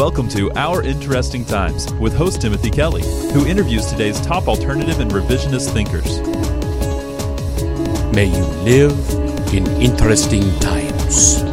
Welcome to Our Interesting Times with host Timothy Kelly, who interviews today's top alternative and revisionist thinkers. May you live in interesting times.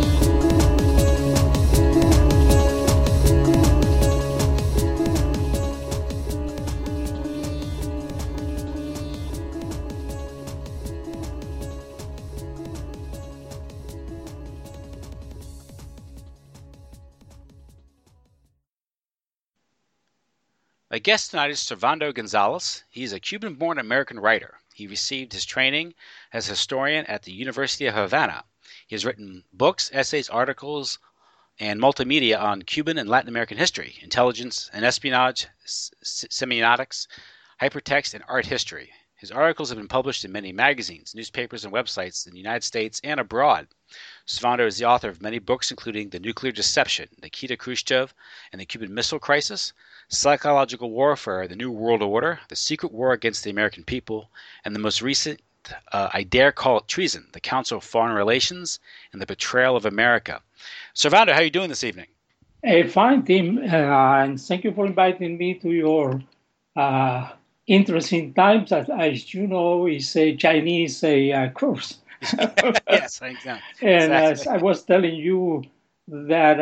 My guest tonight is Servando Gonzalez. He's a Cuban-born American writer. He received his training as a historian at the University of Havana. He has written books, essays, articles, and multimedia on Cuban and Latin American history, intelligence and espionage, semiotics, hypertext, and art history. His articles have been published in many magazines, newspapers, and websites in the United States and abroad. Servando is the author of many books, including The Nuclear Deception, Nikita Khrushchev and the Cuban Missile Crisis, Psychological Warfare, The New World Order, The Secret War Against the American People, and the most recent, I Dare Call It Treason, The Council of Foreign Relations and the Betrayal of America. Servando, how are you doing this evening? Fine, Tim, and thank you for inviting me to your interesting times. As you know, it's a Chinese course. Yes, thanks. Yeah, and exactly. as I was telling you that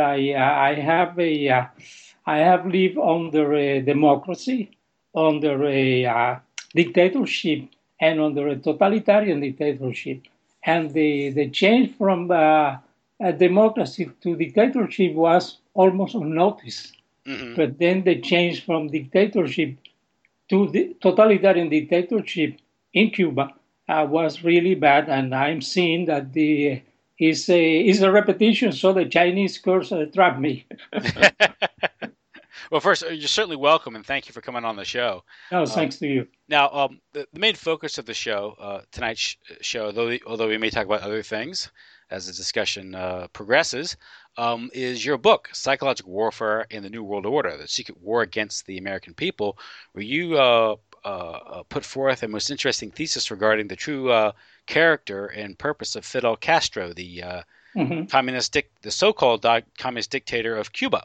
I have lived under a democracy, under a dictatorship, and under a totalitarian dictatorship. And the change from a democracy to dictatorship was almost unnoticed. Mm-hmm. But then the change from dictatorship to the totalitarian dictatorship in Cuba was really bad. And I'm seeing that is a repetition, so the Chinese curse trapped me. Well, first, you're certainly welcome, and thank you for coming on the show. No, thanks to you. Now, the main focus of the show, tonight's show, although we may talk about other things as the discussion progresses, is your book, Psychological Warfare and the New World Order, The Secret War Against the American People, where you put forth a most interesting thesis regarding the true character and purpose of Fidel Castro, the the so-called communist dictator of Cuba.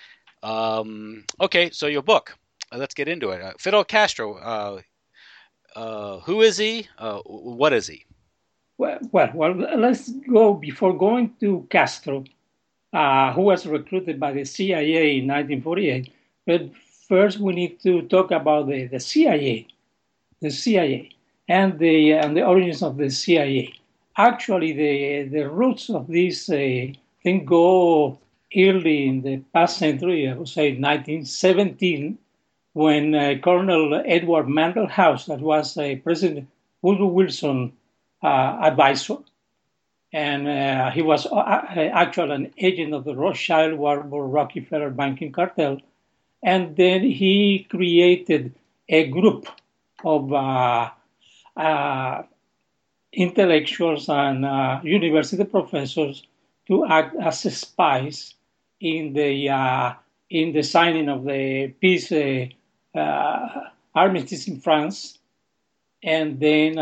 Okay, so your book. Let's get into it. Fidel Castro. Who is he? What is he? Well, let's go before going to Castro, who was recruited by the CIA in 1948. But first, we need to talk about the CIA, and the origins of the CIA. Actually, the roots of this thing go early in the past century, I would say 1917, when Colonel Edward Mandell House, that was President Woodrow Wilson advisor, and he was actually an agent of the Rothschild Warburg Rockefeller banking cartel, and then he created a group of intellectuals and university professors to act as spies in the signing of the peace armistice in France, and then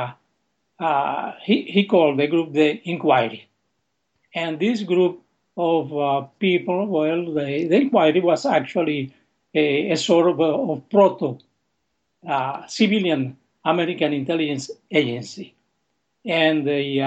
he called the group the Inquiry. And this group of people, well, the Inquiry was actually a sort of proto civilian American intelligence agency, and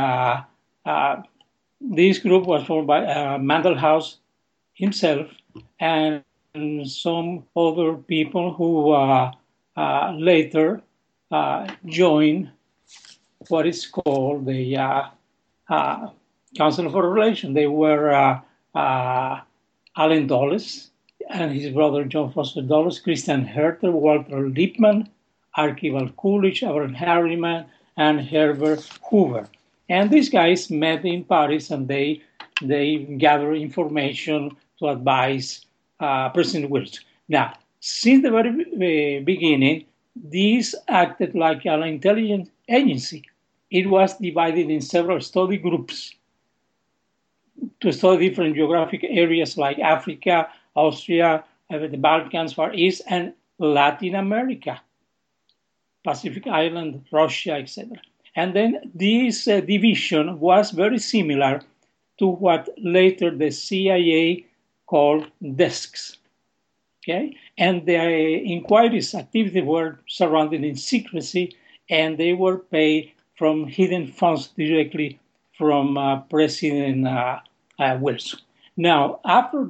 this group was formed by Mandell House himself and some other people who later joined what is called the Council of Foreign Relations. They were Allen Dulles and his brother John Foster Dulles, Christian Herter, Walter Lippmann, Archibald Coolidge, Abraham Harriman, and Herbert Hoover. And these guys met in Paris, and they gathered information to advise President Wilson. Now, since the very beginning, this acted like an intelligence agency. It was divided in several study groups to study different geographic areas like Africa, Austria, the Balkans, Far East, and Latin America, Pacific Island, Russia, etc. And then this division was very similar to what later the CIA called desks. Okay, and the inquiries activities were surrounded in secrecy, and they were paid from hidden funds directly from President Wilson. Now, after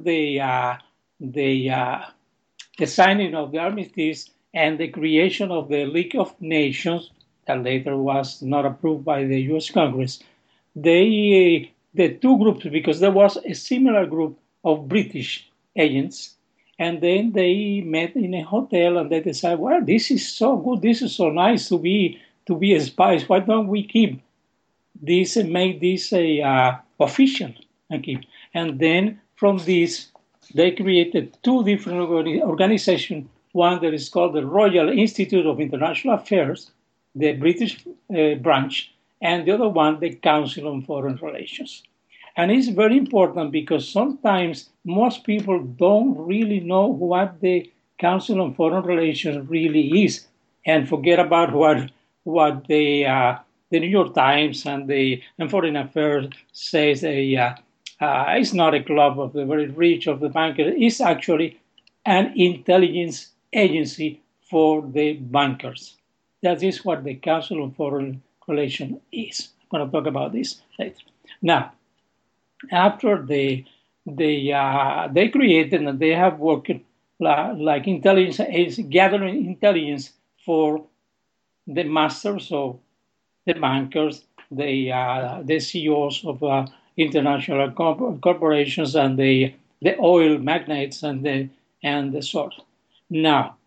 the signing of the armistice and the creation of the League of Nations, that later was not approved by the U.S. Congress, the two groups, because there was a similar group of British agents, and then they met in a hotel and they decided, well, this is so good, this is so nice to be spies. Why don't we keep this and make this a official? And then from this, they created two different organizations. One that is called the Royal Institute of International Affairs, the British branch, and the other one, the Council on Foreign Relations. And it's very important because sometimes most people don't really know what the Council on Foreign Relations really is, and forget about what the New York Times and Foreign Affairs says. It's not a club of the very rich, of the bankers. It's actually an intelligence agency for the bankers. That is what the Council on Foreign Relations is. I'm going to talk about this later. Now, after they created and they have worked like intelligence agents, gathering intelligence for the masters of the bankers, the CEOs of international corporations, and the oil magnates and the sort. Now,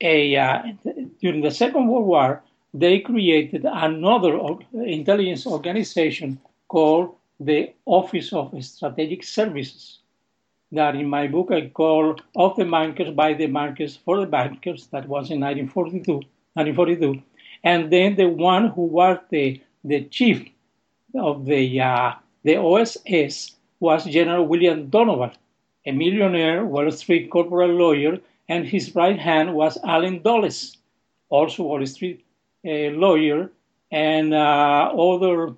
during the Second World War, they created another intelligence organization called the Office of Strategic Services, that in my book I call Of the Bankers, by the Bankers, for the Bankers. That was in 1942. And then the one who was the chief of the OSS was General William Donovan, a millionaire Wall Street corporate lawyer, and his right hand was Allen Dulles, also Wall Street lawyer, and other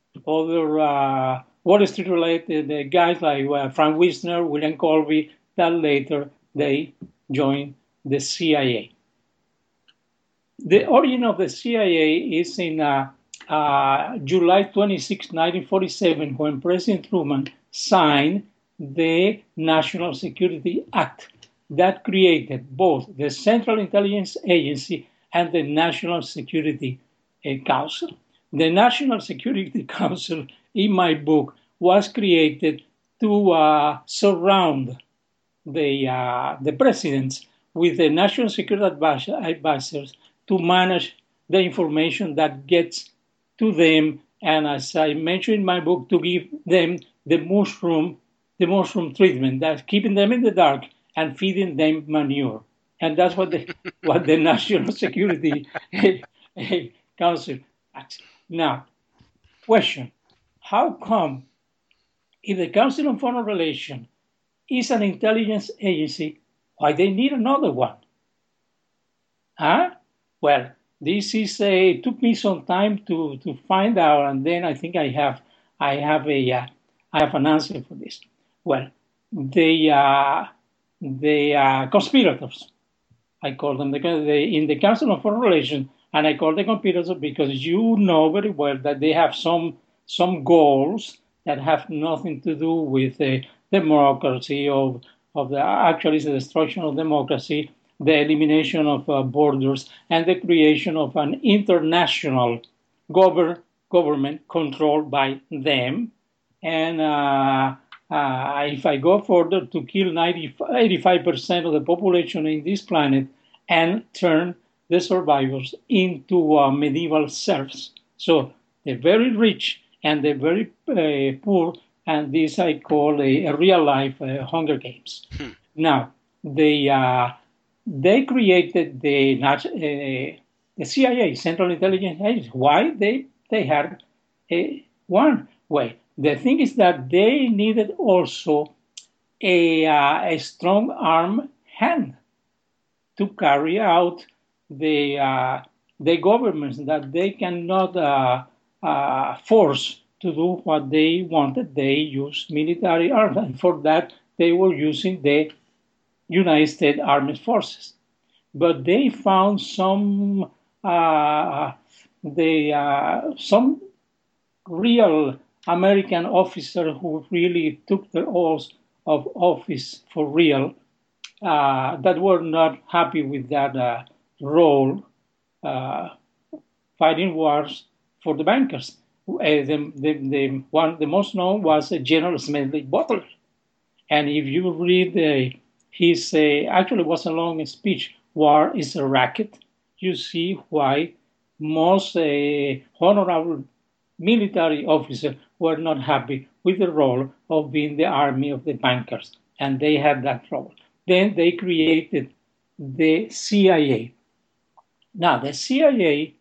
Wall Street related guys like Frank Wisner, William Colby, that later they joined the CIA. The origin of the CIA is in July 26, 1947, when President Truman signed the National Security Act that created both the Central Intelligence Agency and the National Security Council. The National Security Council, in my book, was created to surround the presidents with the national security advisors to manage the information that gets to them, and as I mentioned in my book, to give them the mushroom treatment, that's keeping them in the dark and feeding them manure. And that's what the National Security Council acts. Now, question: how come, if the Council on Foreign Relations is an intelligence agency, why they need another one? Well, this is took me some time to find out, and then I think I have an answer for this. Well, the conspirators, I call them in the Council on Foreign Relations, and I call them conspirators because you know very well that they have some goals that have nothing to do with democracy, actually the destruction of democracy, the elimination of borders, and the creation of an international government controlled by them. And if I go further, to kill 85% of the population in this planet and turn the survivors into medieval serfs. So the very rich and the very poor, and this I call a real-life Hunger Games. Now, they created the CIA, Central Intelligence Agency. Why? They had one way. The thing is that they needed also a strong arm hand to carry out the governments that they cannot force to do what they wanted. They use military arms, and for that they were using the United States Armed Forces. But they found some real American officers who really took the oath of office for real, that were not happy with that role, fighting wars for the bankers. The most known was General Smedley Butler. And if you read his, actually was a long speech, War is a Racket, you see why most honorable military officers were not happy with the role of being the army of the bankers, and they had that role. Then they created the CIA. Now, the CIA,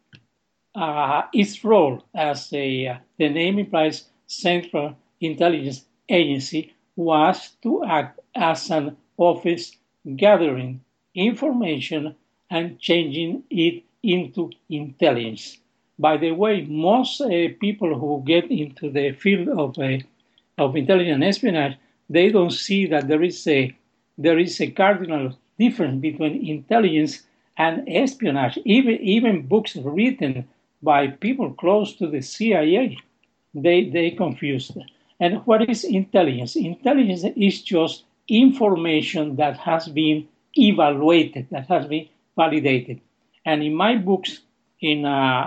its role as the name implies, Central Intelligence Agency, was to act as an office gathering information and changing it into intelligence. By the way, most people who get into the field of intelligence espionage, they don't see that there is a cardinal difference between intelligence and espionage. Even books written by people close to the CIA, they confuse them. And what is intelligence? Intelligence is just information that has been evaluated, that has been validated. And in my books, in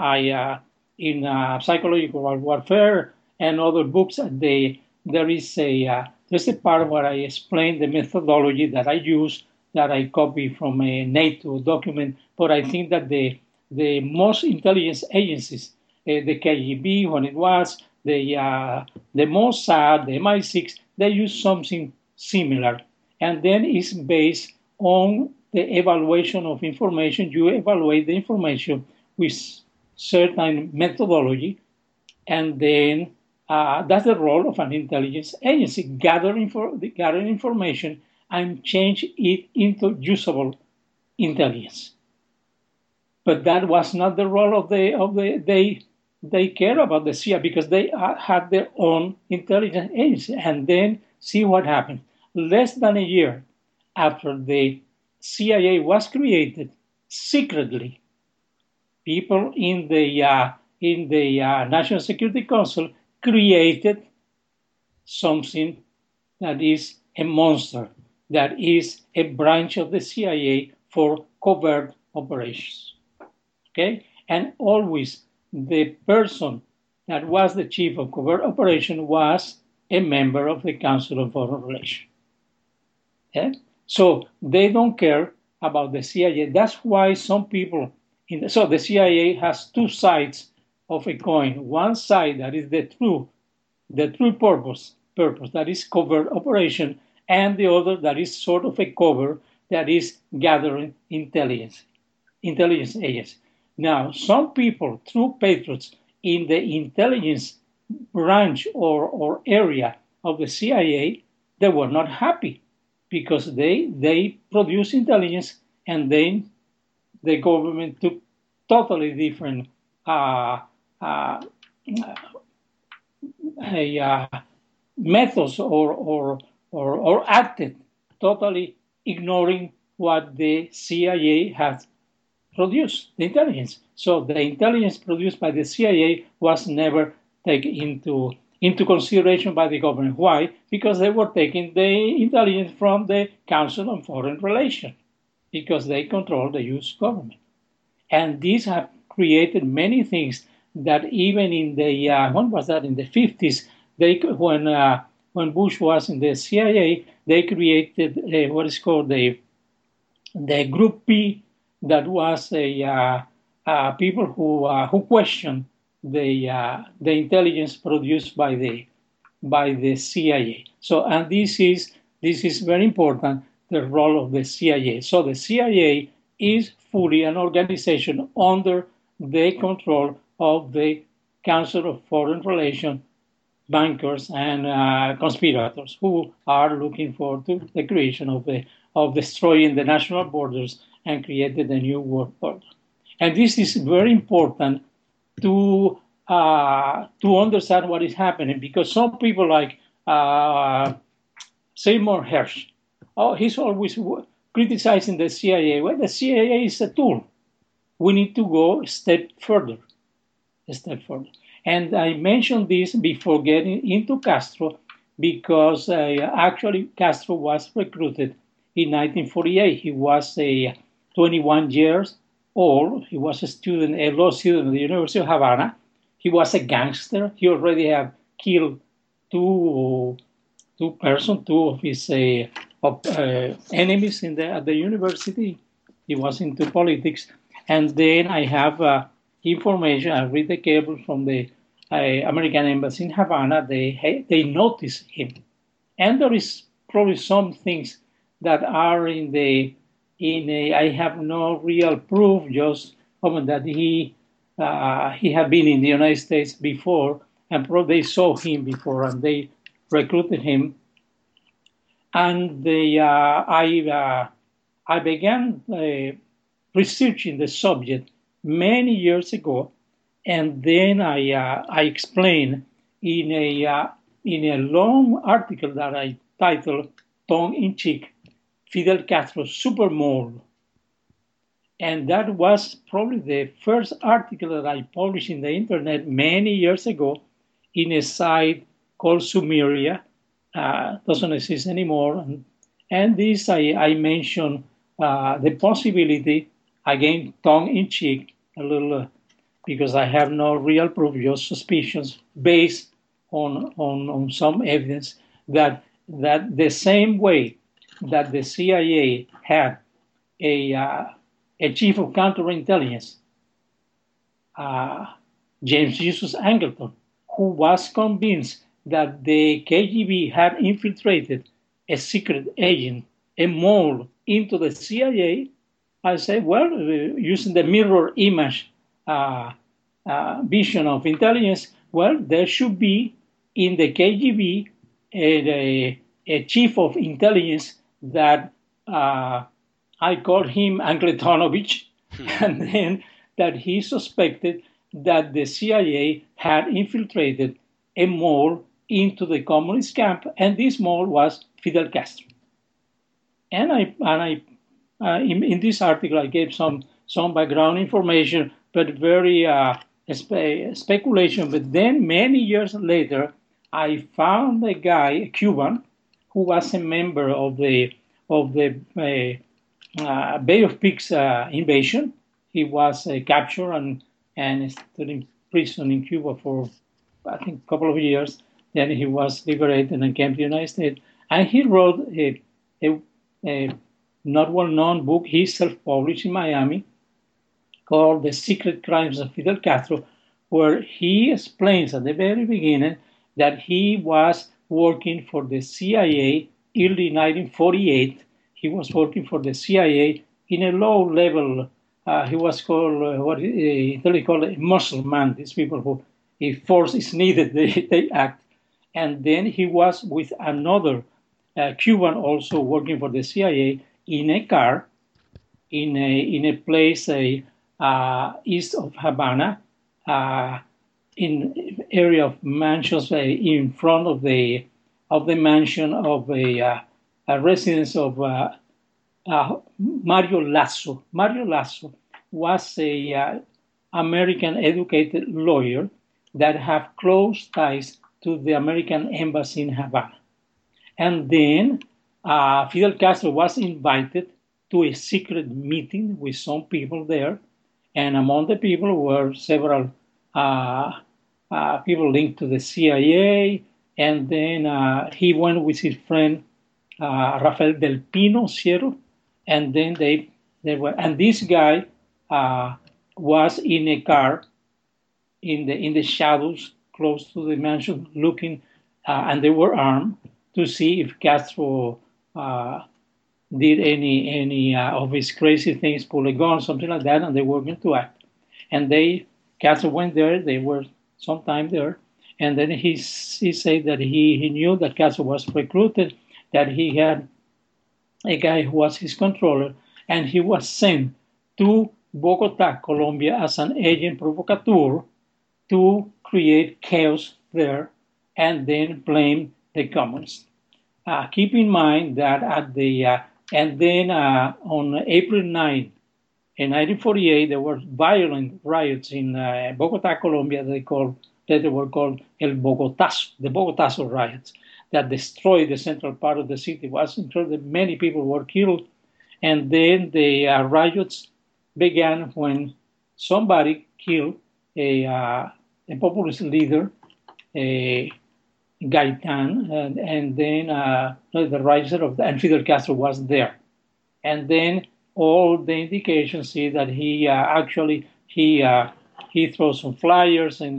psychological warfare and other books, there's a part where I explain the methodology that I use, that I copy from a NATO document. But I think that the most intelligence agencies, the KGB when it was, the Mossad, the MI6, they use something similar. And then it's based on the evaluation of information. You evaluate the information with certain methodology, and then that's the role of an intelligence agency, gathering information and change it into usable intelligence. But that was not the role of they care about the CIA because they had their own intelligence agency. And then see what happened. Less than a year after the CIA was created, secretly, people in the National Security Council created something that is a monster, that is a branch of the CIA for covert operations. Okay? And always the person that was the chief of covert operation was a member of the Council of Foreign Relations. Okay? So they don't care about the CIA. That's why some people so the CIA has two sides of a coin. One side that is the true purpose that is covert operation, and the other that is sort of a cover that is gathering intelligence agency. Now, some people, true patriots in the intelligence branch or area of the CIA, they were not happy because they produce intelligence, and then the government took totally different methods or acted totally ignoring what the CIA had produced, the intelligence. So the intelligence produced by the CIA was never taken into consideration by the government. Why? Because they were taking the intelligence from the Council on Foreign Relations, because they control the U.S. government. And these have created many things that even in the, when was that, in the 50s, when Bush was in the CIA, they created what is called the Group P, that was people who questioned the intelligence produced by the CIA. So, and this is very important, the role of the CIA. So the CIA is fully an organization under the control of the Council of Foreign Relations, bankers and conspirators who are looking forward to the creation of destroying the national borders and created a new world order. And this is very important to understand what is happening, because some people like Seymour Hersh. Oh, he's always criticizing the CIA. Well, the CIA is a tool. We need to go a step further. And I mentioned this before getting into Castro because actually Castro was recruited in 1948. He was 21 years old. He was a law student at the University of Havana. He was a gangster. He already had killed two of his enemies at the university. He was into politics. And then I have information. I read the cable from the American Embassy in Havana. They noticed him. And there is probably some things that are I have no real proof, just that he had been in the United States before, and probably they saw him before, and they recruited him. And I began researching the subject many years ago, and then I explained in a long article that I titled tongue-in-cheek, Fidel Castro's Super Mole. And that was probably the first article that I published in the internet many years ago in a site called Sumeria. Doesn't exist anymore. And this I mentioned the possibility, again, tongue-in-cheek, a little, because I have no real proof, just suspicions based on some evidence that the same way that the CIA had a chief of counterintelligence, James Justus Angleton, who was convinced that the KGB had infiltrated a secret agent, a mole, into the CIA. I said, well, using the mirror image vision of intelligence, well, there should be in the KGB a chief of intelligence that I called him Angletonovich, and then that he suspected that the CIA had infiltrated a mole into the communist camp, and this mole was Fidel Castro. And in this article, I gave some background information, but very speculation. But then many years later, I found a guy, a Cuban, who was a member of the Bay of Pigs invasion. He was captured and stood in prison in Cuba for, I think, a couple of years. Then he was liberated and came to the United States. And he wrote a not well-known book he self-published in Miami called The Secret Crimes of Fidel Castro, where he explains at the very beginning that he was working for the CIA early 1948. He was working for the CIA in a low level. He was called what Italy called a muscle man. These people who, if force is needed, they act. And then he was with another Cuban also working for the CIA in a car in a place east of Havana, in area of mansions in front of the mansion of a residence of Mario Lasso. Mario Lasso was a American educated lawyer that have close ties to the American embassy in Havana. And then Fidel Castro was invited to a secret meeting with some people there. And among the people were several people linked to the CIA. And then he went with his friend Rafael Del Pino Sierra. And then they were, and this guy was in a car in the shadows close to the mansion, looking, and they were armed to see if Castro did any of his crazy things, pull a gun, something like that, and they were going to act. And Castro went there. They were sometime there, and then he said that he knew that Castro was recruited, that he had a guy who was his controller, and he was sent to Bogota, Colombia, as an agent provocateur to create chaos there and then blame the communists. keep in mind that and then on April 9, in 1948, there were violent riots in Bogota, Colombia. They were called El Bogotazo, the Bogotazo riots, that destroyed the central part of the city. It was incredible. Many people were killed. And then the riots began when somebody killed a populist leader, Gaitan, and then the riser and Fidel Castro was there. And then all the indications see that he threw some flyers in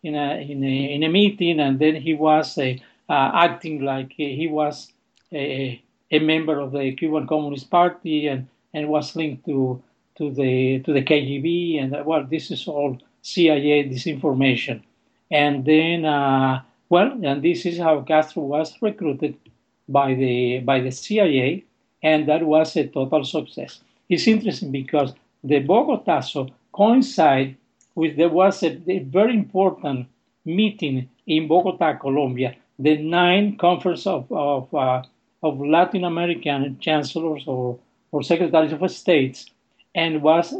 a meeting, and then he was acting like he was a member of the Cuban Communist Party and was linked to the KGB, and this is all CIA disinformation. And then and this is how Castro was recruited by the CIA, and that was a total success. It's interesting because the Bogotazo coincided with there was a very important meeting in Bogota, Colombia, the 9th conference of Latin American chancellors or secretaries of states, and was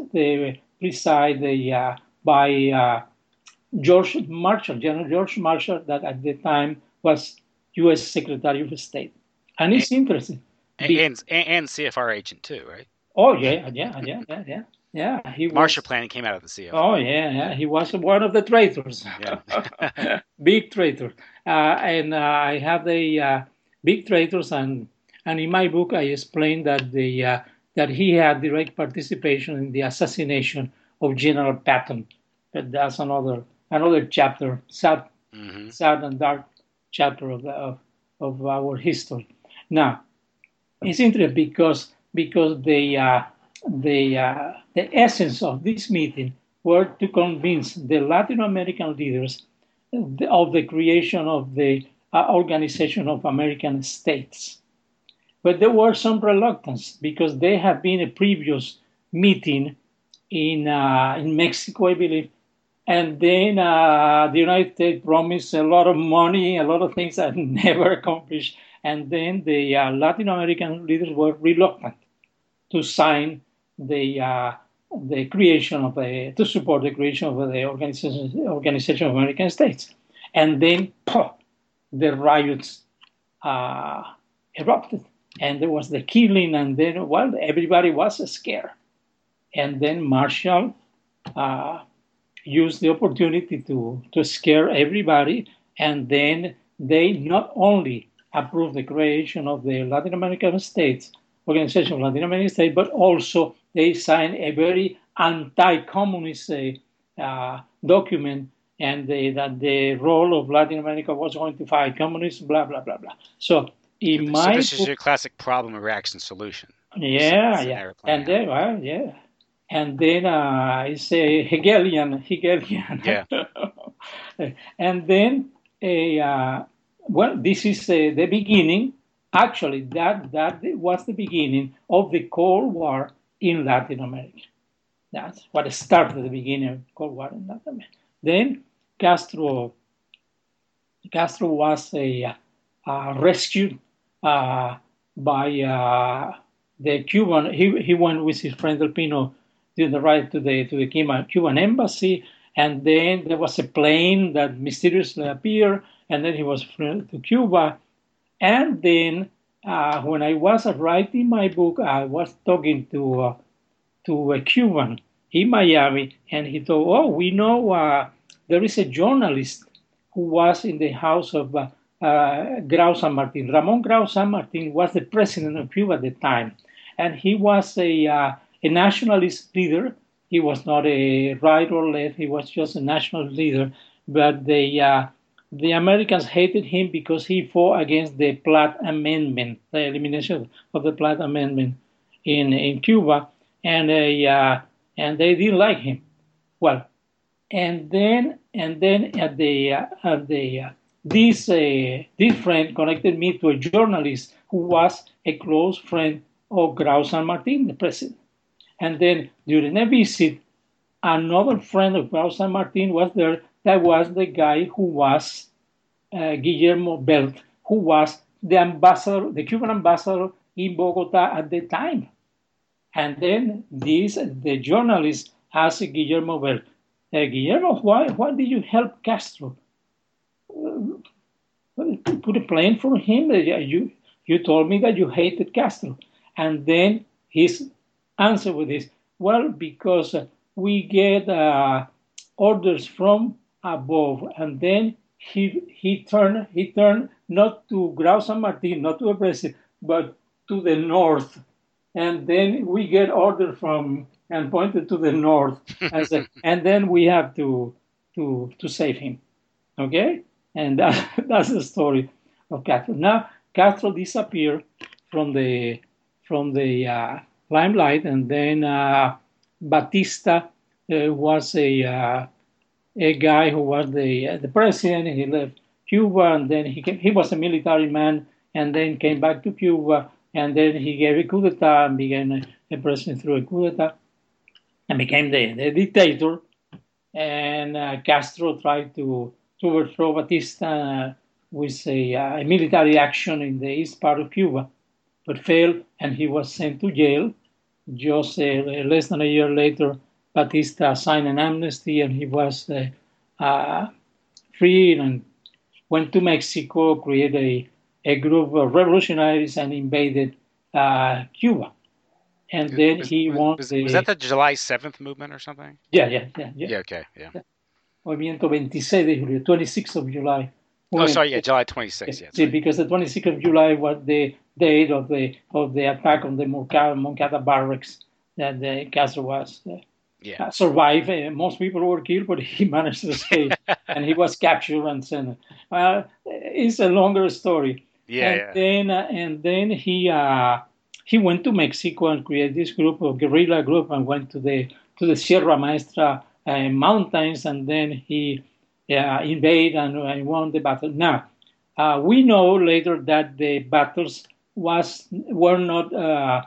presided by George Marshall, General George Marshall, that at the time was U.S. Secretary of State. And it's interesting. And CFR agent too, right? Oh, yeah. Marshall Plan came out of the CFR. Oh, yeah. He was one of the traitors. Yeah. Big traitor. And I have the big traitors, and in my book I explained that that he had direct participation in the assassination of General Patton. But that's another chapter, sad and dark chapter of our history. Now, it's interesting because the essence of this meeting were to convince the Latin American leaders of the creation of the Organization of American States. But there was some reluctance because there had been a previous meeting in Mexico, I believe, and then the United States promised a lot of money, a lot of things that never accomplished, and then the Latin American leaders were reluctant to sign the creation of to support the creation of the Organization of American States, and then the riots erupted, and there was the killing, and then everybody was scared, and then Marshall used the opportunity to scare everybody, and then they not only approved the creation of the Latin American States, Organization of Latin American States, but also they signed a very anti-communist document, and that the role of Latin America was going to fight communism, blah, blah, blah, blah. So this is your classic problem and reaction solution. Yeah. And then, and then it's a Hegelian. Yeah. And then, this is the beginning. Actually, that was the beginning of the Cold War in Latin America. That's what started the beginning of the Cold War in Latin America. Then Castro was rescued by the Cuban. He went with his friend Del Pino to the right to the Cuban embassy, and then there was a plane that mysteriously appeared, and then he was flown to Cuba. And then when I was writing my book, I was talking to a Cuban in Miami, and he told, we know there is a journalist who was in the house of Grau San Martin. Ramon Grau San Martin was the president of Cuba at the time, and he was a nationalist leader. He was not a right or left. He was just a nationalist leader. But the Americans hated him because he fought against the Platt Amendment, the elimination of the Platt Amendment in Cuba, and they didn't like him. Well, and then this friend connected me to a journalist who was a close friend of Grau San Martin, the president. And then during a visit, another friend of Grau San Martin was there. That was the guy who was Guillermo Belt, who was the Cuban ambassador in Bogota at the time. And then the journalist asked Guillermo, well, Guillermo, why did you help Castro? Put a plane for him. You told me that you hated Castro. And then his answer was this, well, because we get orders from above. And then he turned not to Grau San Martin, not to the president, but to the north. And then we get order from, and pointed to the north, and said, and then we have to save him. Okay? And that's the story of Castro. Now, Castro disappeared from the limelight, and then Batista was a guy who was the president. He left Cuba, and then he was a military man, and then came back to Cuba, and then he gave a coup d'etat and became a president through a coup d'etat, and became the dictator. And Castro tried to overthrow Batista with a military action in the east part of Cuba, but failed, and he was sent to jail. Just less than a year later, Batista signed an amnesty, and he was free and went to Mexico, created a group of revolutionaries, and invaded Cuba. And then was that the July 7th movement or something? Yeah. Yeah, okay, yeah. Movimiento 26 de Julio, 26th of July. Oh, sorry, yeah, July 26th. Yeah, because the 26th of July was the date of the attack on the Moncada barracks that the Castro was survived. Most people were killed, but he managed to escape, and he was captured and sent. It's a longer story. And then he went to Mexico and created this guerrilla group, and went to the Sierra Maestra mountains, and then he invaded and won the battle. Now, we know later that the battles were not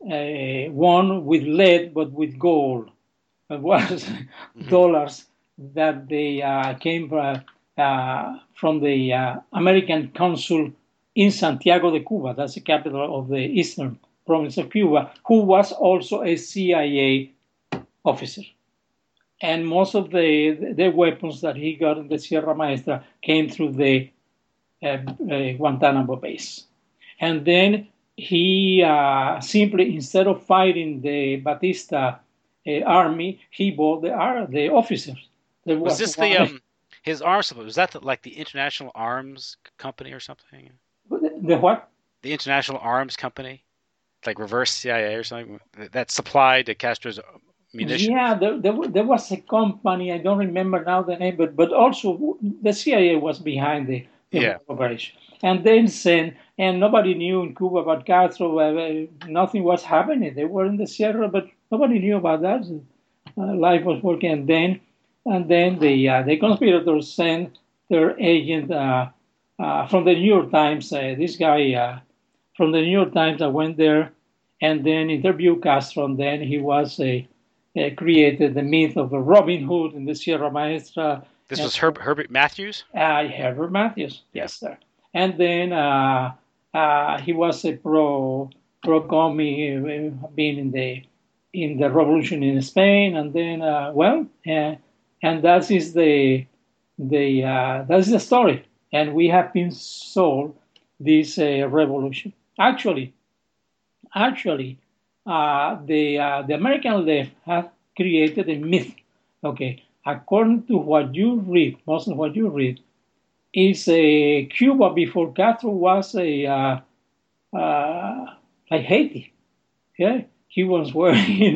won with lead, but with gold. It was dollars that they came from the American consul in Santiago de Cuba. That's the capital of the eastern province of Cuba, who was also a CIA officer. And most of the weapons that he got in the Sierra Maestra came through the Guantanamo base. And then he simply, instead of fighting the Batista army, he bought the officers. Was this his arms supply? Was that like the International Arms Company or something? The what? The International Arms Company, like reverse CIA or something, that supplied to Castro's munitions. Yeah, there was a company, I don't remember now the name, but also the CIA was behind the operation. And then and nobody knew in Cuba about Castro. Nothing was happening. They were in the Sierra, but nobody knew about that. Life was working. And then the conspirators sent their agent from the New York Times. This guy from the New York Times that went there and then interviewed Castro. And then he was created the myth of Robin Hood in the Sierra Maestra. This was Herbert Matthews? Herbert Matthews, yes, sir. And then he was a pro-commie, being in the revolution in Spain, and then and that is that's the story. And we have been sold this revolution. Actually, the American left has created a myth. Okay, according to what you read, most of what you read, is Cuba before Castro was like Haiti. Yeah, Cubans were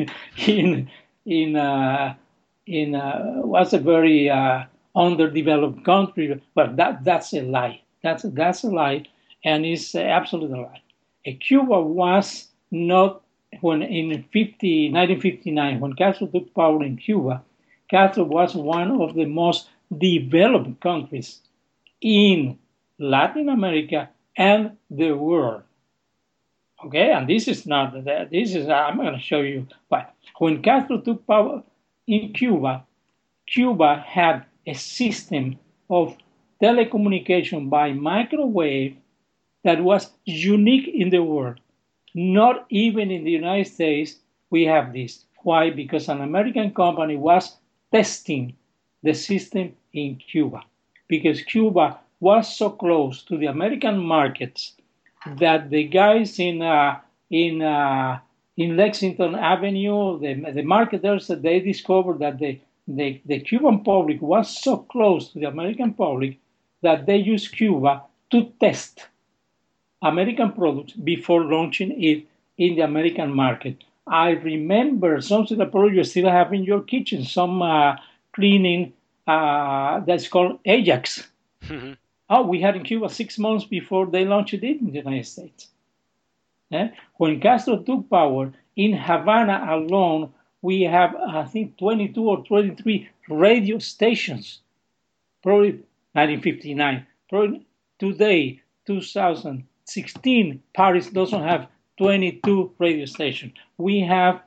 was a very underdeveloped country, but that's a lie. That's a lie, and it's absolutely a lie. Cuba was not when in 1959 when Castro took power in Cuba. Castro was one of the most developed countries in Latin America and the world. Okay, and this is I'm going to show you why. When Castro took power in Cuba, Cuba had a system of telecommunication by microwave that was unique in the world. Not even in the United States we have this. Why? Because an American company was testing the system in Cuba. Because Cuba was so close to the American markets that the guys in Lexington Avenue, the marketers, they discovered that the Cuban public was so close to the American public that they used Cuba to test American products before launching it in the American market. I remember some of the products you still have in your kitchen, some cleaning that's called Ajax. Mm-hmm. Oh, we had in Cuba 6 months before they launched it in the United States. When Castro took power, in Havana alone, we have, I think, 22 or 23 radio stations. Probably 1959. Probably today, 2016, Paris doesn't have 22 radio stations. We have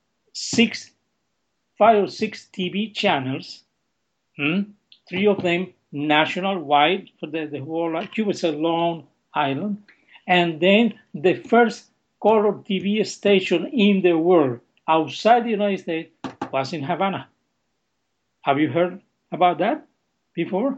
5 or 6 TV channels, 3 of them national-wide for the whole. Cuba is a lone island. And then the first color TV station in the world outside the United States was in Havana. Have you heard about that before?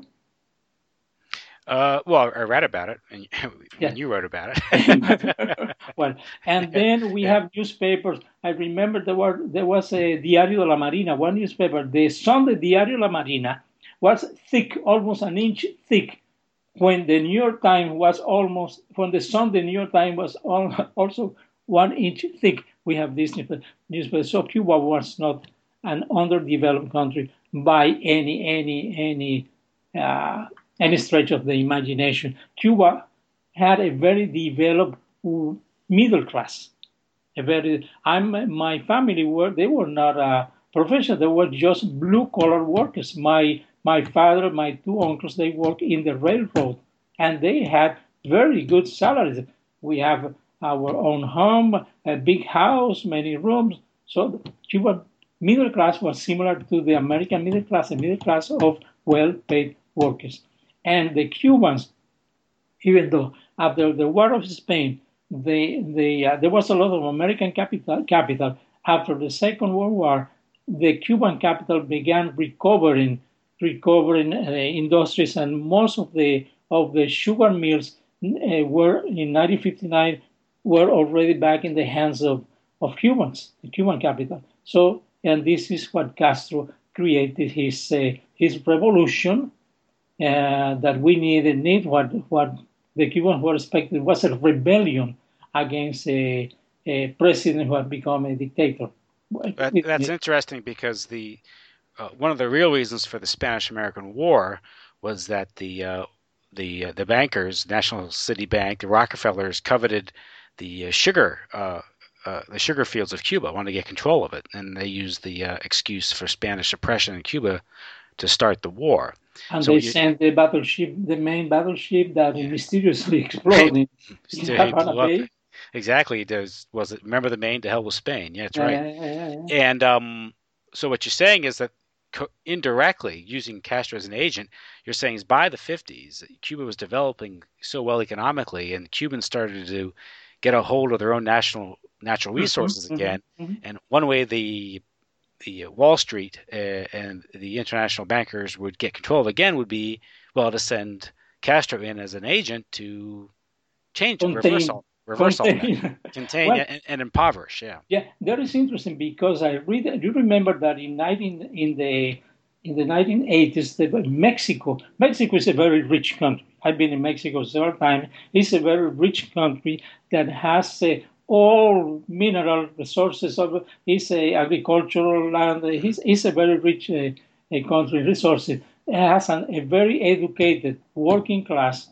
Well, I read about it, and you wrote about it. Well, and then we have newspapers. I remember there was a Diario de la Marina, one newspaper. The Sunday Diario de la Marina was thick, almost an inch thick, when the New York Times was when the Sunday New York Times was also 1 inch thick. We have this newspaper. So Cuba was not an underdeveloped country by any stretch of the imagination. Cuba had a very developed middle class. My family they were not professionals. They were just blue collar workers. My father, my 2 uncles, they worked in the railroad, and they had very good salaries. We have our own home, a big house, many rooms. So the Cuban middle class was similar to the American middle class, a middle class of well-paid workers. And the Cubans, even though after the War of Spain, there was a lot of American capital. After the Second World War, the Cuban capital began recovering industries, and most of the sugar mills were in 1959 were already back in the hands of Cubans, the Cuban capital. So, and this is what Castro created his revolution that we need what the Cubans were expecting was a rebellion against a president who had become a dictator. That's interesting because one of the real reasons for the Spanish-American War was that the bankers, National City Bank, the Rockefellers, coveted the sugar fields of Cuba, wanted to get control of it, and they used the excuse for Spanish oppression in Cuba to start the war. And so they sent the main battleship that mysteriously exploded in Havana Bay. Exactly. Remember the Maine? To hell with Spain. Yeah, that's right. And so what you're saying is that indirectly, using Castro as an agent, you're saying is by the 50s, Cuba was developing so well economically, and Cubans started to get a hold of their own natural resources again. Mm-hmm. And one way the Wall Street and the international bankers would get control of again would be, to send Castro in as an agent to change and reverse all that. Contain and impoverish. Yeah, that is interesting because I do remember that in the 1980s, Mexico is a very rich country. I've been in Mexico several times. It's a very rich country that has all mineral resources. It's a agricultural land. It's a very rich country resources. It has a very educated working class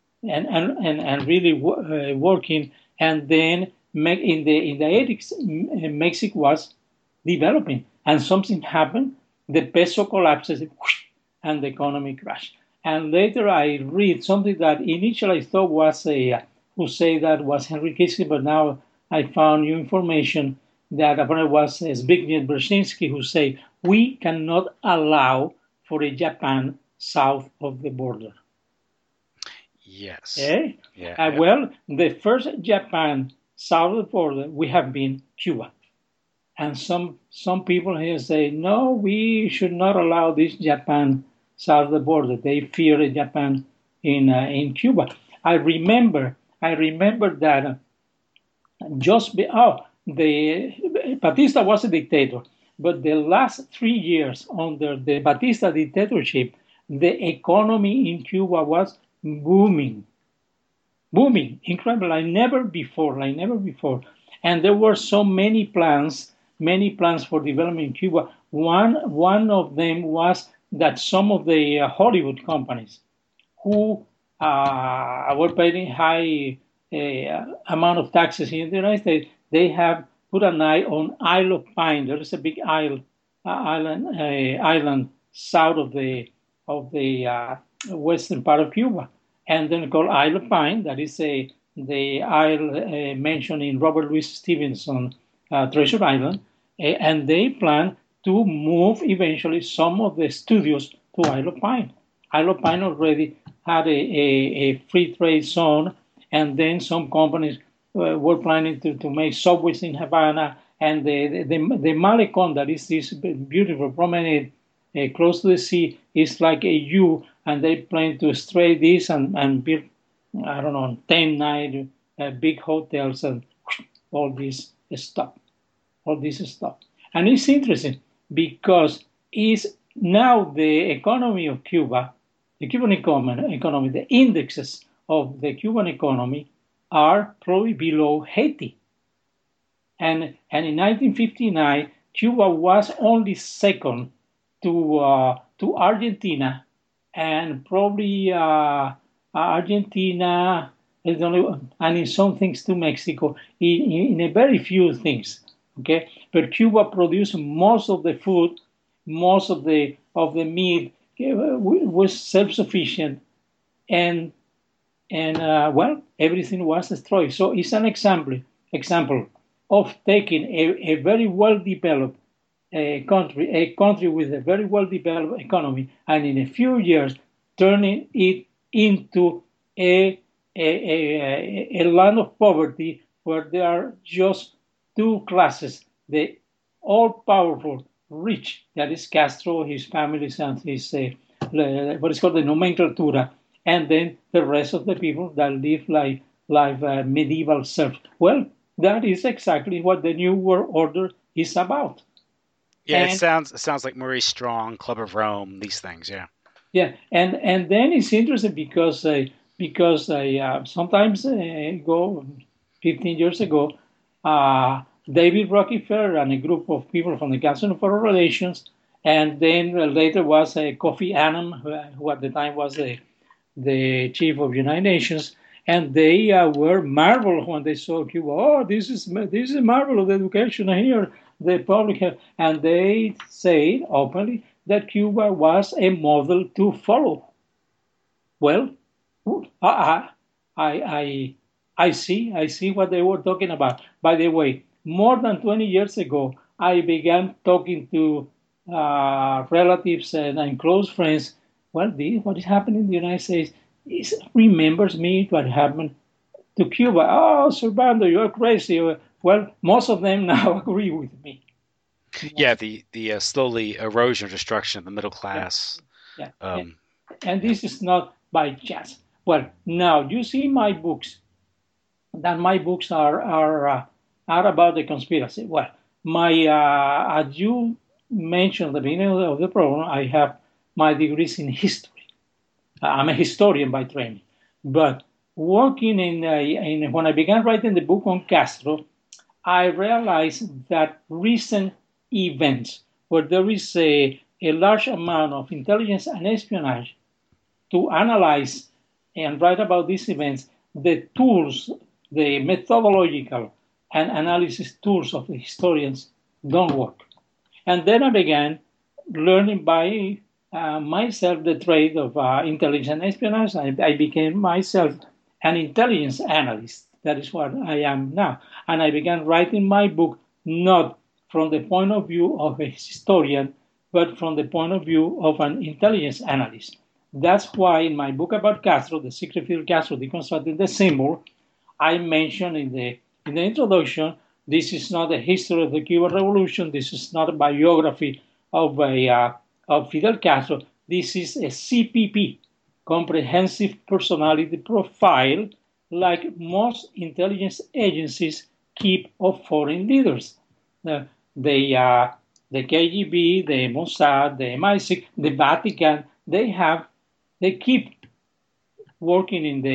and really working. And then in the 80s, Mexico was developing, and something happened. The peso collapses, and the economy crashed. And later I read something that initially I thought was who say that was Henry Kissinger, but now I found new information that apparently was Zbigniew Brzezinski, who say we cannot allow for a Japan south of the border. Yes. Okay? Yeah. Well, the first Japan south of the border we have been Cuba. And some people here say, no, we should not allow this Japan south of the border. They fear Japan in Cuba. I remember that the Batista was a dictator, but the last 3 years under the Batista dictatorship, the economy in Cuba was booming, incredible, like never before. And there were so many plans for development in Cuba. One of them was that some of the Hollywood companies who were paying high amount of taxes in the United States, they have put an eye on Isle of Pine. There is a big island south of the western part of Cuba, and then called Isle of Pine. That is the isle mentioned in Robert Louis Stevenson Treasure Island, and they plan to move eventually some of the studios to Isle of Pine. Isle of Pine already had a free trade zone, and then some companies were planning to make subways in Havana, and the Malecon, that is this beautiful promenade close to the sea, is like a U, and they plan to stray this and build, I don't know, 10 big hotels and all this stuff. And it's interesting because it's now the economy of Cuba, the Cuban economy, the indexes of the Cuban economy are probably below Haiti. And in 1959, Cuba was only second to Argentina, and probably Argentina, and in some things to Mexico, in a very few things. Okay, but Cuba produced most of the food, most of the meat, was self-sufficient, and well, everything was destroyed. So it's an example of taking a very well-developed country, a country with a very well-developed economy, and in a few years turning it into a land of poverty where there are just two classes: the all-powerful rich, that is Castro, his family, and his what is called the nomenclatura, and then the rest of the people that live like medieval serfs. Well, that is exactly what the New World Order is about. Yeah, it sounds like Maurice Strong, Club of Rome, these things. Yeah. Yeah, and then it's interesting because sometimes ago, 15 years ago, David Rockefeller and a group of people from the Council on Foreign Relations, and then later was Kofi Annan, who at the time was the chief of United Nations, and they were marveled when they saw Cuba. Oh, this is a marvel of education here, the public health, and they said openly that Cuba was a model to follow. Well, I see what they were talking about. By the way, more than 20 years ago, I began talking to relatives and close friends. Well, what is happening in the United States remembers me what happened to Cuba. Oh, Servando, you're crazy. Well, most of them now agree with me. Yeah, the slowly erosion or destruction of the middle class. Yeah. And this is not by chance. Well, now you see my books. That my books are about the conspiracy. Well, as you mentioned at the beginning of the program, I have my degrees in history. I'm a historian by training, but working when I began writing the book on Castro, I realized that recent events where there is a large amount of intelligence and espionage to analyze and write about these events, the tools, the methodological and analysis tools of the historians don't work. And then I began learning by myself the trade of intelligence and espionage. I became myself an intelligence analyst. That is what I am now. And I began writing my book not from the point of view of a historian, but from the point of view of an intelligence analyst. That's why in my book about Castro, The Secret Fidel Castro, Deconstructing the Symbol, I mentioned in the introduction, this is not a history of the Cuban Revolution. This is not a biography of Fidel Castro. This is a CPP, Comprehensive Personality Profile, like most intelligence agencies keep of foreign leaders. The KGB, the Mossad, the MI6, the Vatican, they keep working in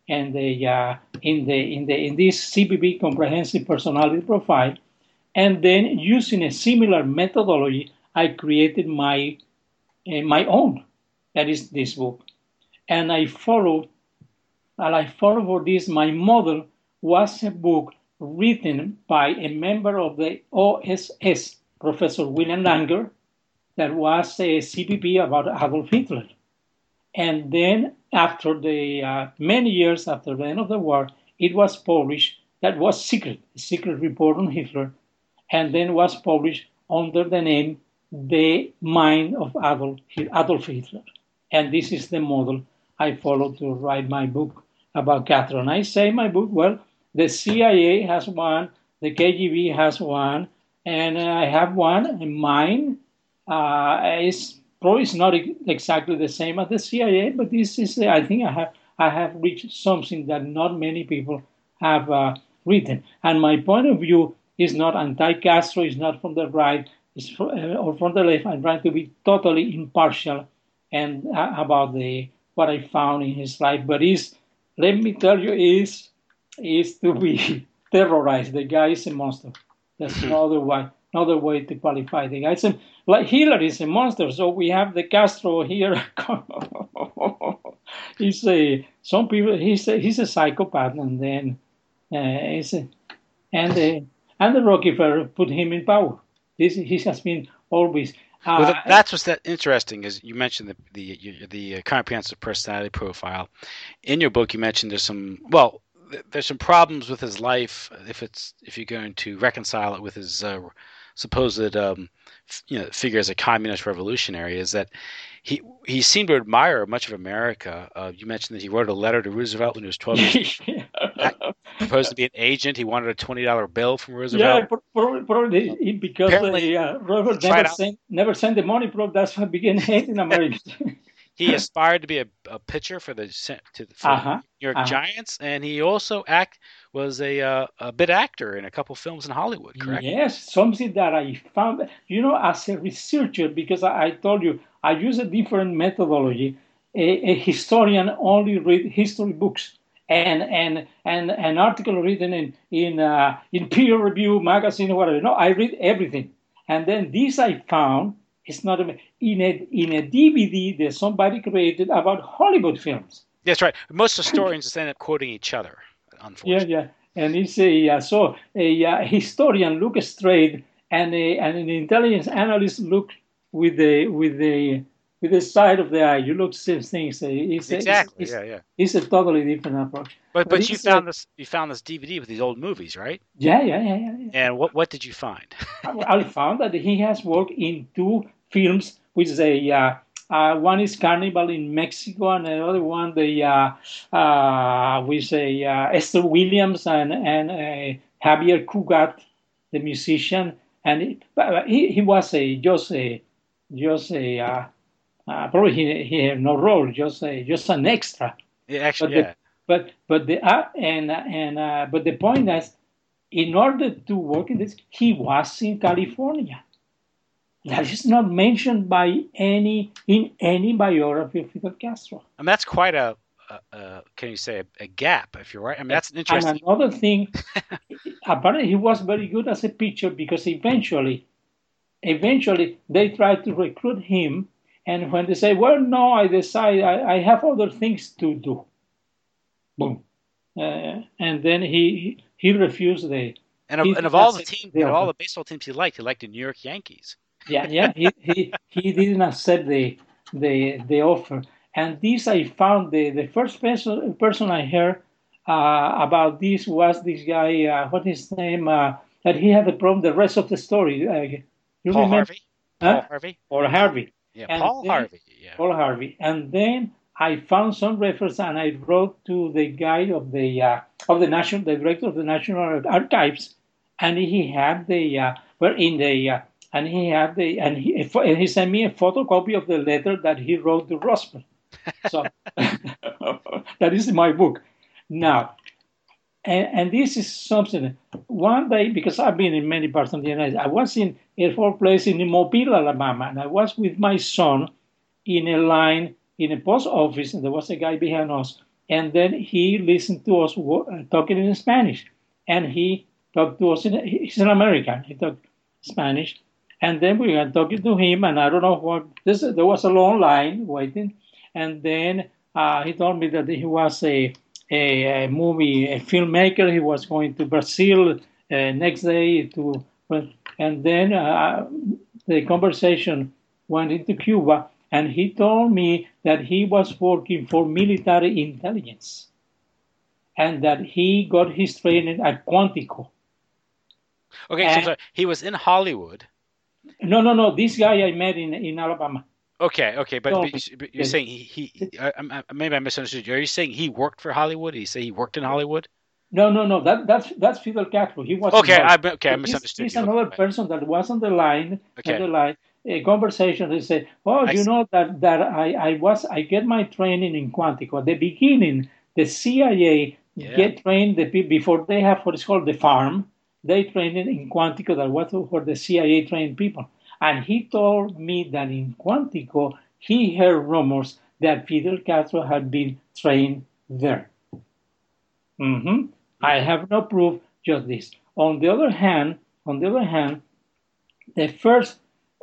this CPP, Comprehensive Personality Profile, and then using a similar methodology, I created my own. That is this book, and I follow for this. My model was a book written by a member of the OSS, Professor William Langer, that was a CPP about Adolf Hitler. And then after many years after the end of the war, it was published. That was a secret report on Hitler, and then was published under the name The Mind of Adolf Hitler. And this is the model I followed to write my book about Castro. And I say in my book, well, the CIA has one, the KGB has one, and I have one, and mine is probably not exactly the same as the CIA, but this is, I think I have reached something that not many people have written. And my point of view is not anti-Castro, it's not from the right or from the left. I'm trying to be totally impartial and about what I found in his life. But let me tell you, is to be terrorized. The guy is a monster. There's no other way to qualify the guy. Like Hitler is a monster, so we have the Castro here. He's a psychopath, and then and the Rockefeller put him in power. He has been always. Well, that's what's interesting is you mentioned the comprehensive personality profile. In your book, you mentioned there's some problems with his life if you're going to reconcile it with his supposed figure as a communist revolutionary. Is that he seemed to admire much of America. You mentioned that he wrote a letter to Roosevelt when he was 12 years old. Proposed to be an agent. He wanted a $20 bill from Roosevelt. Yeah, probably because Roosevelt never sent the money. Probably that's how he began hating Americans. He aspired to be a pitcher for the New York Giants, and he also was a bit actor in a couple films in Hollywood, correct? Yes, something that I found, as a researcher, because I told you, I use a different methodology. A historian only read history books and an article written in peer review magazine or whatever. No, I read everything. And then this I found, it's not in a DVD that somebody created about Hollywood films. That's right. Most historians just end up quoting each other, unfortunately. Yeah. And it's a historian look straight, and an intelligence analyst look with the side of the eye. You look at things. Exactly. It's a totally different approach. But you found this DVD with these old movies, right? Yeah. And what did you find? I found that he has worked in 2 films, which is one is Carnival in Mexico, and the other one Esther Williams and Javier Cugat, the musician, and he was probably he had no role, just an extra. Yeah, actually, but the point is, in order to work in this, he was in California. That is not mentioned in any biography of Fidel Castro. I mean, that's quite a gap, if you're right. I mean, that's interesting. And another thing, apparently he was very good as a pitcher, because eventually they tried to recruit him, and when they say, well, no, I decide I have other things to do. Boom. And then he refused of all the teams, all the baseball teams he liked the New York Yankees. Yeah. He didn't accept the offer. And this I found the first person I heard about this was this guy. What is his name? That he had a problem. The rest of the story. Paul Harvey. Paul Harvey. Paul Harvey. Yeah. Paul Harvey. And then I found some reference, and I wrote to the guy of the director of the National Archives, and he had and he sent me a photocopy of the letter that he wrote to Roosevelt. So that is my book now. And this is something. One day, because I've been in many parts of the United States, I was in Air Force Place in Mobile, Alabama, and I was with my son in a line in a post office, and there was a guy behind us. And then he listened to us talking in Spanish, and he talked to us. He's an American. He talked Spanish, and then we were talking to him, and I don't know what. There was a long line waiting, and then he told me that he was a filmmaker. He was going to Brazil next day and then the conversation went into Cuba, and he told me that he was working for military intelligence and that he got his training at Quantico. Okay, so he was in Hollywood. No. This guy I met in Alabama. Okay, but you're saying he maybe I misunderstood you. Are you saying he worked for Hollywood? Did you say he worked in Hollywood? No. That's Fidel Castro. He was I misunderstood. He's another person that was on the line. Okay. On the line, a conversation. He said, I get my training in Quantico. At the beginning, the CIA get trained the people before they have what is called the farm. They trained in Quantico. That was where the CIA trained people. And he told me that in Quantico, he heard rumors that Fidel Castro had been trained there. I have no proof, just this. On the other hand, the first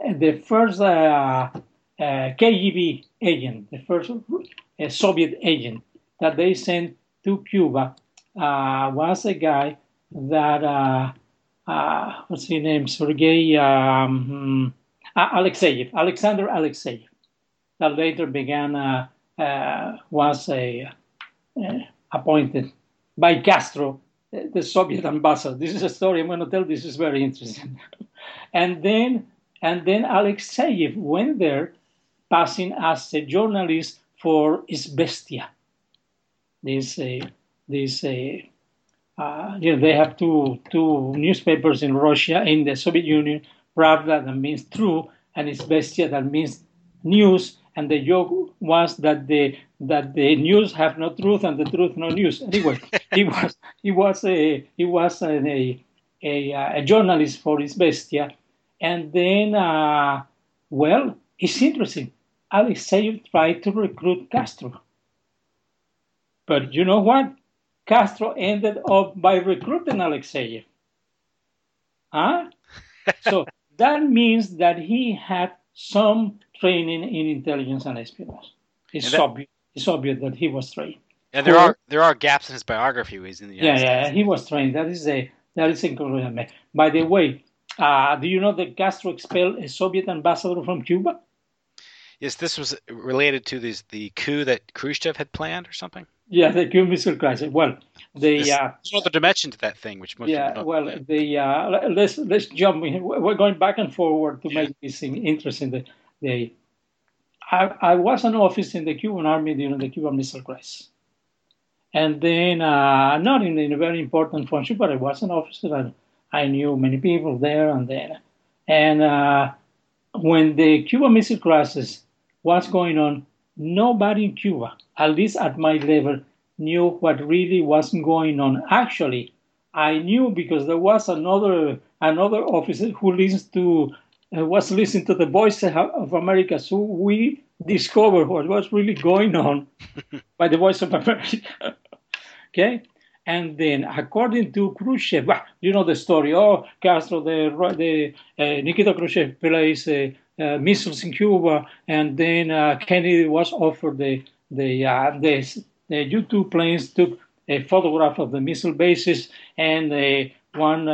KGB agent, the first Soviet agent that they sent to Cuba was a guy that. What's his name? Sergei Alexeyev, Alexander Alexeyev, that later was appointed by Castro, the Soviet ambassador. This is a story I'm going to tell. This is very interesting. and then Alexeyev went there, passing as a journalist for Izvestia. They have two newspapers in Russia, in the Soviet Union, Pravda, that means true, and Izvestia, that means news. And the joke was that the news have no truth and the truth no news. Anyway, he was a journalist for Izvestia, and then it's interesting. Alexeyev tried to recruit Castro, but you know what? Castro ended up by recruiting Alexeyev. So that means that he had some training in intelligence and espionage. It's obvious that he was trained. And there are gaps in his biography. He's in the United States. He was trained. That is incorrect. By the way, do you know that Castro expelled a Soviet ambassador from Cuba? Yes, this was related to the coup that Khrushchev had planned or something? Yeah, the Cuban Missile Crisis. Well, there's another dimension to that thing, which most people don't know. Let's jump in. We're going back and forward to make this thing interesting. I was an officer in the Cuban Army during the Cuban Missile Crisis. And then, not in a very important function, but I was an officer and I knew many people there and then. And when the Cuban Missile Crisis was going on, nobody in Cuba, at least at my level, knew what really was going on. Actually, I knew because there was another officer who was listening to the Voice of America, so we discovered what was really going on by the Voice of America. Okay? And then, according to Khrushchev, you know the story. Castro, Nikita Khrushchev placed missiles in Cuba, and then Kennedy was offered the U-2 planes took a photograph of the missile bases, and one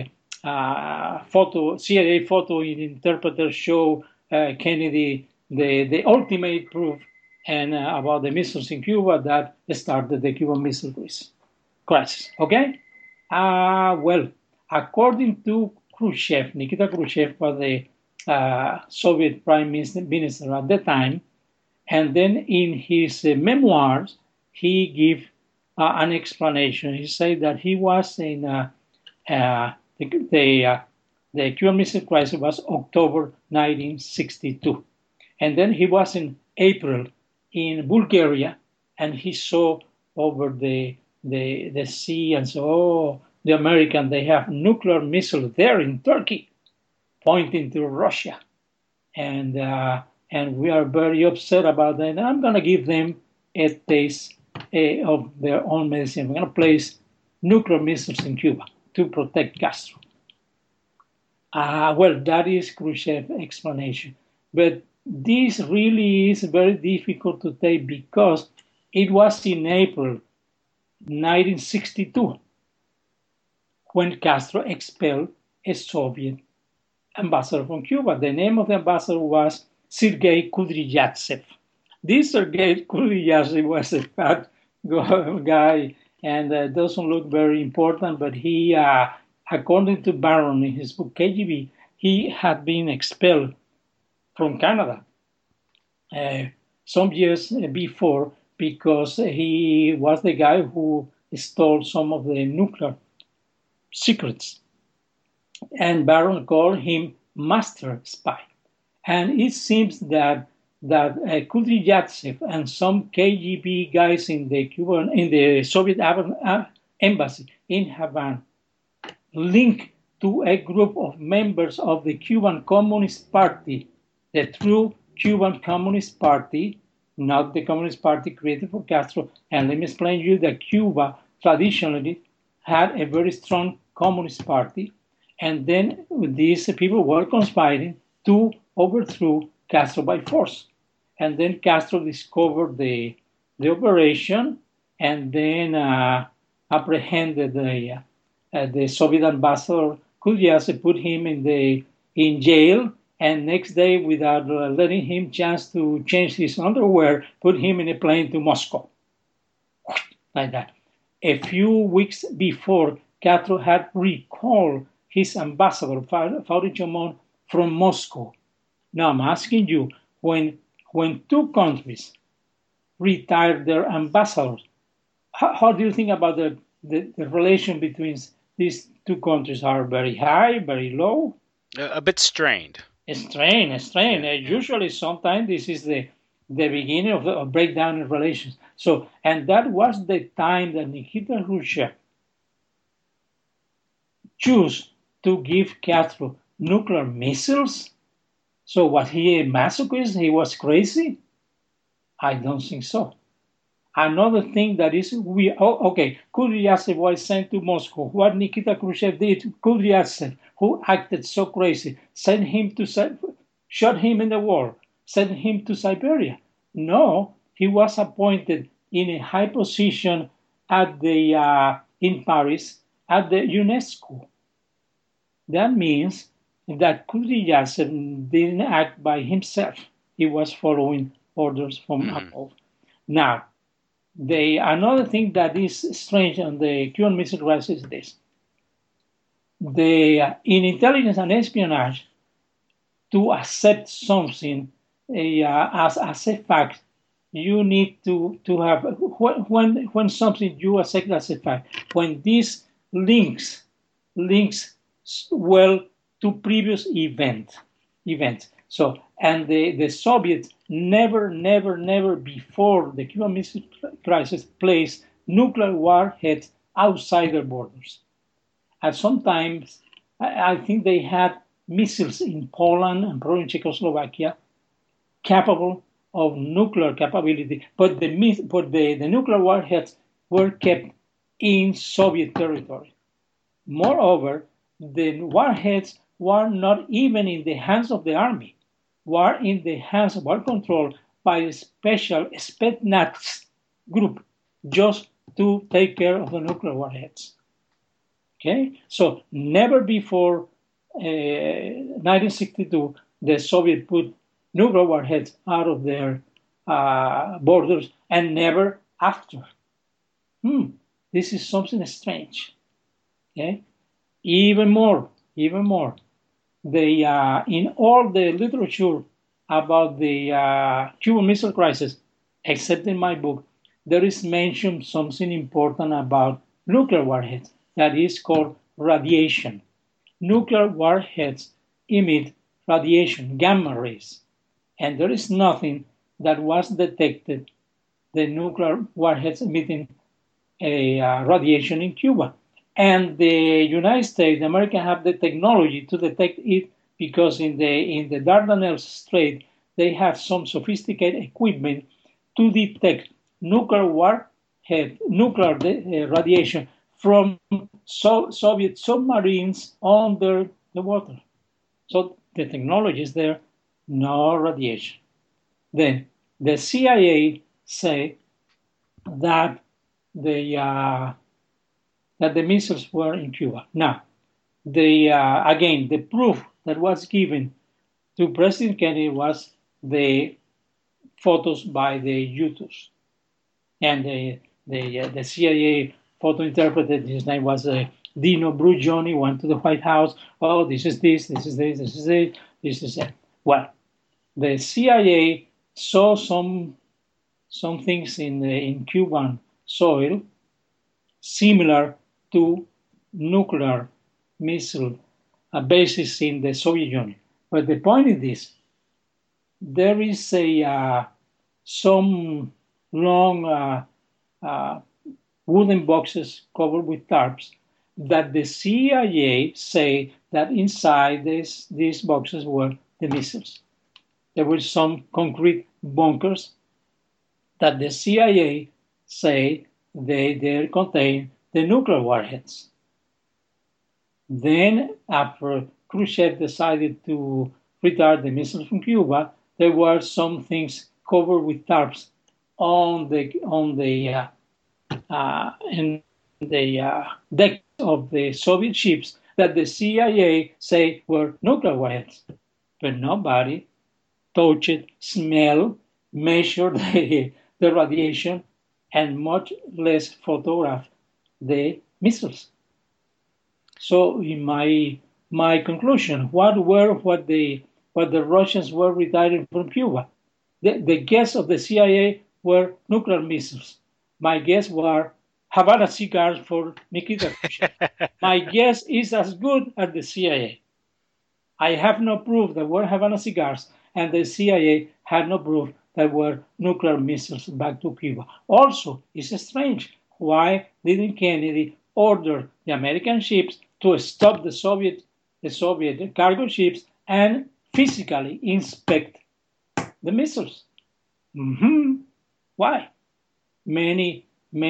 CIA photo interpreter show Kennedy the ultimate proof and about the missiles in Cuba that started the Cuban Missile Crisis. Okay? Well, according to Khrushchev, Nikita Khrushchev was Soviet Prime Minister at the time. And then in his memoirs, he gave an explanation. He said that he was in the Cuban Missile Crisis was October 1962. And then he was in April in Bulgaria, and he saw over the sea and so, oh, the Americans, they have nuclear missiles there in Turkey, pointing to Russia. And we are very upset about that. And I'm going to give them a taste of their own medicine. We're going to place nuclear missiles in Cuba to protect Castro. Well, that is Khrushchev's explanation. But this really is very difficult to take because it was in April 1962 when Castro expelled a Soviet ambassador from Cuba. The name of the ambassador was Sergei Kudryavtsev. This Sergei Kudryavtsev was a fat guy and doesn't look very important, but he, according to Barron in his book KGB, he had been expelled from Canada some years before because he was the guy who stole some of the nuclear secrets. And Barron called him master spy. And it seems that Kudryavtsev and some KGB guys in the Soviet embassy in Havana linked to a group of members of the Cuban Communist Party, the true Cuban Communist Party, not the Communist Party created for Castro. And let me explain to you that Cuba traditionally had a very strong Communist Party. And then these people were conspiring to overthrow Castro by force. And then Castro discovered the operation and then apprehended the Soviet ambassador Kudryavtsev, put him in jail, and next day, without letting him chance to change his underwear, put him in a plane to Moscow. Like that. A few weeks before, Castro had recalled his ambassador, Fauri Chomon, from Moscow. Now I'm asking you, when two countries retire their ambassadors, how do you think about the relation between these two countries? Are very high, very low? A bit strained. Strained. Usually, sometimes this is the beginning of a breakdown in relations. So, and that was the time that Nikita Khrushchev chose to give Castro nuclear missiles. So was he a masochist? He was crazy? I don't think so. Another thing that is, Kudryavtsev was sent to Moscow. What Nikita Khrushchev did, Kudryavtsev, who acted so crazy, shot him in the war, sent him to Siberia. No, he was appointed in a high position at in Paris at the UNESCO. That means that Kudryavtsev didn't act by himself. He was following orders from above. Now, another thing that is strange on the Cuban Missile Crisis is this. In intelligence and espionage, to accept something as a fact, you need to have, when something you accept as a fact, when this links well to previous events. So, and the Soviets never before the Cuban Missile Crisis placed nuclear warheads outside their borders. And sometimes, I think they had missiles in Poland and probably in Czechoslovakia capable of nuclear capability, but the nuclear warheads were kept in Soviet territory. Moreover, the warheads were not even in the hands of the army, were controlled by a special Spetsnaz group just to take care of the nuclear warheads. Okay, so never before 1962 the Soviet put nuclear warheads out of their borders, and never after. This is something strange. Okay, even more. in all the literature about the Cuban Missile Crisis, except in my book, there is mentioned something important about nuclear warheads that is called radiation. Nuclear warheads emit radiation, gamma rays, and there is nothing that was detected, the nuclear warheads emitting a radiation in Cuba. And the United States, the Americans have the technology to detect it because in the Dardanelles Strait, they have some sophisticated equipment to detect nuclear radiation from Soviet submarines under the water. So the technology is there, no radiation. Then the CIA say that the missiles were in Cuba. Now, again, the proof that was given to President Kennedy was the photos by the U-2s. And the CIA photo interpreter, his name was Dino Brugioni, went to the White House. Oh, this is this, this is this, this is it, this is it. Well, the CIA saw some things in Cuban soil similar to nuclear missile bases in the Soviet Union. But the point is this: there is some long wooden boxes covered with tarps that the CIA say that inside these boxes were the missiles. There were some concrete bunkers that the CIA say they contain the nuclear warheads. Then, after Khrushchev decided to retire the missiles from Cuba, there were some things covered with tarps in the deck of the Soviet ships that the CIA say were nuclear warheads, but nobody touched, smelled, measured the radiation, and much less photographed the missiles. So, in my conclusion, what the Russians were retiring from Cuba? The guess of the CIA were nuclear missiles. My guess were Havana cigars for Nikita Khrushchev. My guess is as good as the CIA. I have no proof that were Havana cigars, and the CIA had no proof that were nuclear missiles back to Cuba. Also, it's strange. Why didn't Kennedy order the American ships to stop the Soviet cargo ships and physically inspect the missiles? Why? Many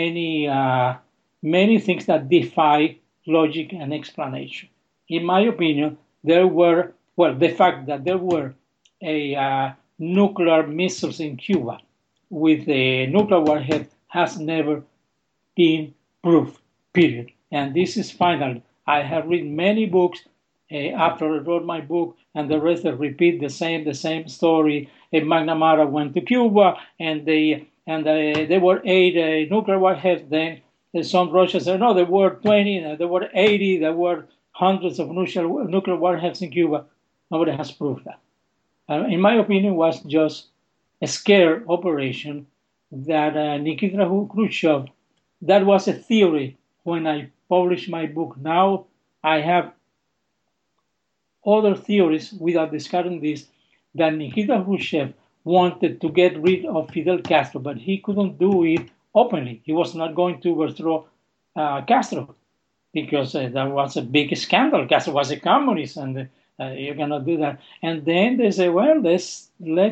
things that defy logic and explanation. In my opinion, the fact that there were nuclear missiles in Cuba with a nuclear warhead has never been proved, period. And this is final. I have read many books after I wrote my book, and the rest repeat the same story. McNamara went to Cuba, and there were 8 nuclear warheads. Then some Russians said, no, there were 20, there were 80, there were hundreds of nuclear warheads in Cuba. Nobody has proved that. In my opinion, it was just a scare operation that Nikita Khrushchev, that was a theory when I published my book. Now I have other theories without discarding this, that Nikita Khrushchev wanted to get rid of Fidel Castro, but he couldn't do it openly. He was not going to overthrow Castro because that was a big scandal. Castro was a communist, and you cannot do that. And then they say, well, let's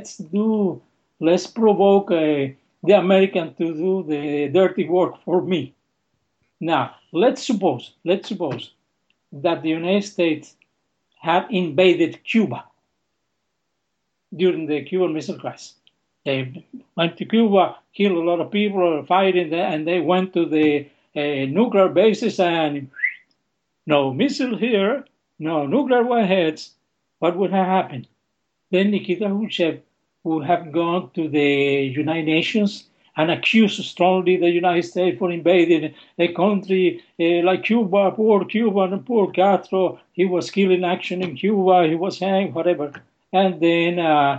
provoke the American to do the dirty work for me. Now, let's suppose that the United States had invaded Cuba during the Cuban Missile Crisis. They went to Cuba, killed a lot of people, fighting there, and they went to the nuclear bases and no missile here, no nuclear warheads. What would have happened? Then Nikita Khrushchev would have gone to the United Nations and accused strongly the United States for invading a country like Cuba, poor Cuba and poor Castro. He was killed in action in Cuba. He was hanged, whatever. And then,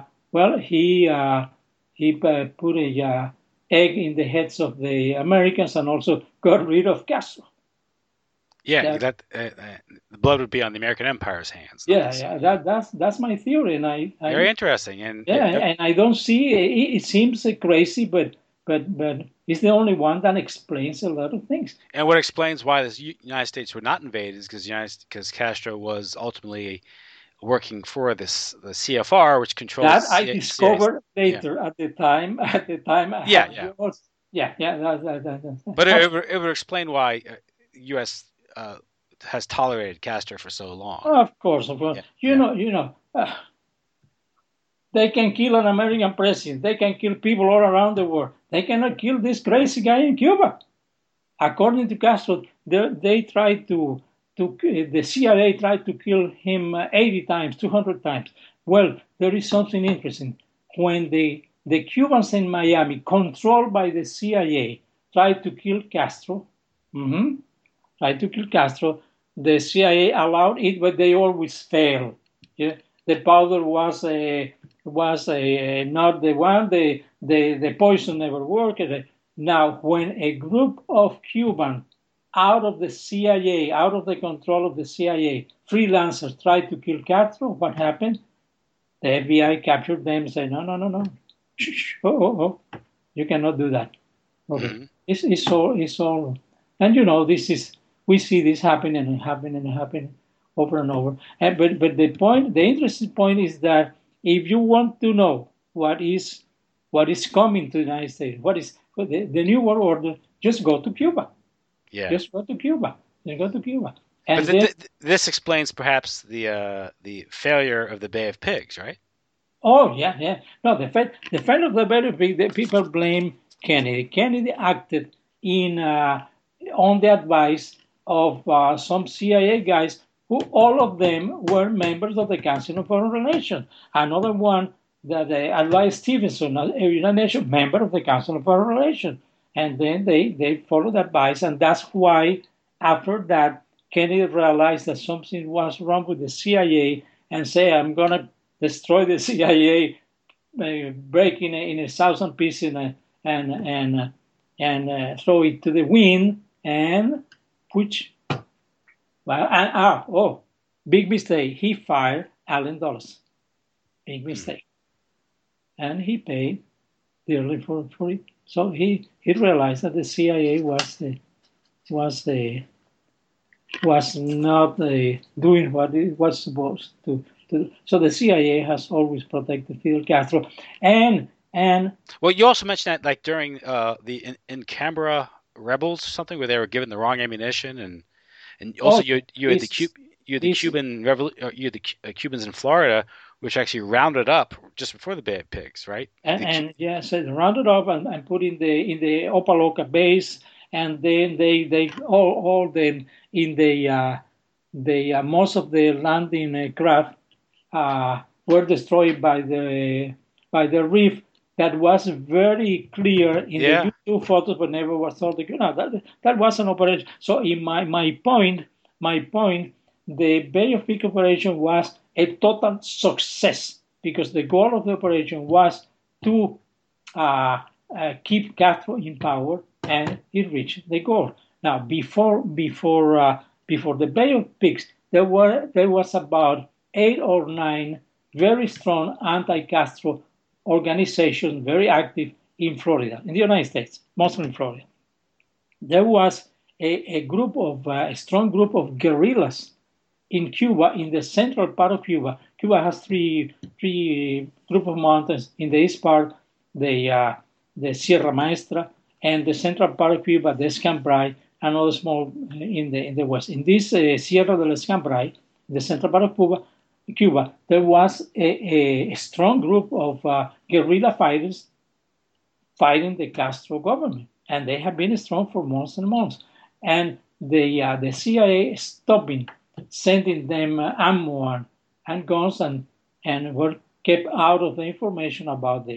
he put a egg in the heads of the Americans and also got rid of Castro. Yeah, the blood would be on the American Empire's hands. That's my theory, and very interesting. And and I don't see it seems crazy, but it's the only one that explains a lot of things. And what explains why the United States were not invaded is because Castro was ultimately working for the CFR, which controls. That I discovered later. At the time. But it would explain why U.S. Has tolerated Castro for so long. Of course. You know, they can kill an American president. They can kill people all around the world. They cannot kill this crazy guy in Cuba. According to Castro, the CIA tried to kill him 80 times, 200 times. Well, there is something interesting. When the Cubans in Miami, controlled by the CIA, tried to kill Castro, the CIA allowed it, but they always failed. Yeah? The powder was not the one. The poison never worked. Now, when a group of Cubans out of the CIA, out of the control of the CIA, freelancers tried to kill Castro, what happened? The FBI captured them and said, no. Shh, you cannot do that. Okay. Mm-hmm. It's all. And we see this happening and happening over and over. But the interesting point is that if you want to know what is coming to the United States, what is the New World Order, just go to Cuba. Yeah. Just go to Cuba. And but this explains perhaps the failure of the Bay of Pigs, right? Oh yeah. No, the failure of the Bay of Pigs, the people blame Kennedy. Kennedy acted on the advice of some CIA guys who all of them were members of the Council of Foreign Relations. Another one that advised Stevenson, a United Nations member of the Council of Foreign Relations. And then they followed advice, and that's why after that, Kennedy realized that something was wrong with the CIA and say, I'm going to destroy the CIA, break in 1,000 pieces and throw it to the wind, and big mistake. He fired Allen Dulles. Big mistake. And he paid dearly for it. So he realized that the CIA was not doing what it was supposed to do. So the CIA has always protected Fidel Castro. And well, you also mentioned that like during the in Canberra rebels or something where they were given the wrong ammunition, and also you had the Cubans in Florida, which actually rounded up just before the Bay of Pigs, right? So rounded up and put in the Opa-locka base, and then they all them in the most of the landing craft were destroyed by the reef. That was very clear in the YouTube photos, but never was thought. That was an operation. So in my point, the Bay of Pigs operation was a total success because the goal of the operation was to keep Castro in power, and it reached the goal. Now, before the Bay of Pigs, there was about 8 or 9 very strong anti-Castro organizations, very active in Florida, in the United States, mostly in Florida. There was a strong group of guerrillas in Cuba, in the central part of Cuba. Cuba has three group of mountains. In the east part, the Sierra Maestra, and the central part of Cuba, the Escambray, and other small in the west. In this Sierra del Escambray, the central part of Cuba, there was a strong group of guerrilla fighters fighting the Castro government, and they have been strong for months and months. And the CIA stopped sending them ammo and guns, and were kept out of the information about the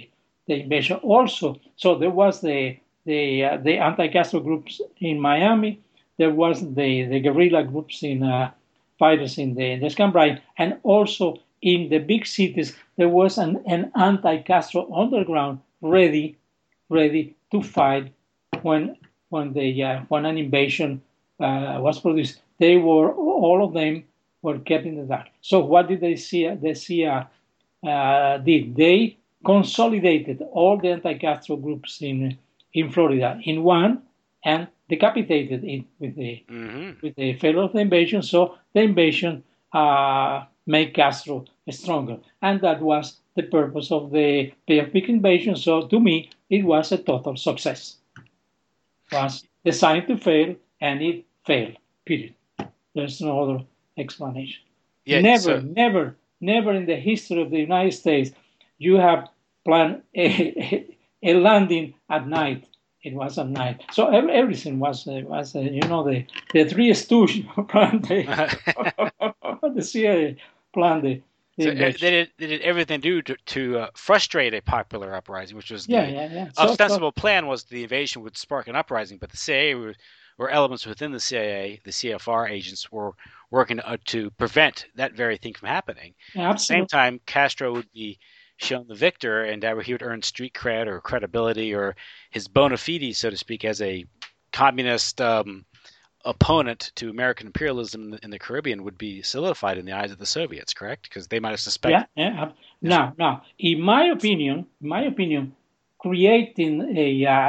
the invasion also. So there was the anti-Castro groups in Miami. There was the guerrilla groups in fighters in the Escambray, and also in the big cities there was an anti-Castro underground ready to fight when an invasion was produced. They were, all of them were kept in the dark. So what did the CIA did? They consolidated all the anti-Castro groups in Florida in one and decapitated it with the failure of the invasion. So the invasion made Castro stronger, and that was the purpose of the Bay of Pigs invasion. So to me, it was a total success. It was designed to fail, and it failed. Period. There's no other explanation. Yeah, never in the history of the United States you have planned a landing at night. It was at night. So everything was the Three Stooges planned the CIA planned the they did everything to frustrate a popular uprising, which was the ostensible plan was the invasion would spark an uprising, but the CIA or elements within the CIA, the CFR agents, were working to prevent that very thing from happening. Yeah, at the same time, Castro would be shown the victor, and he would earn street cred or credibility or his bona fides, so to speak, as a communist opponent to American imperialism in the Caribbean would be solidified in the eyes of the Soviets, correct? Because they might have suspected. Yeah. Now, in my opinion, creating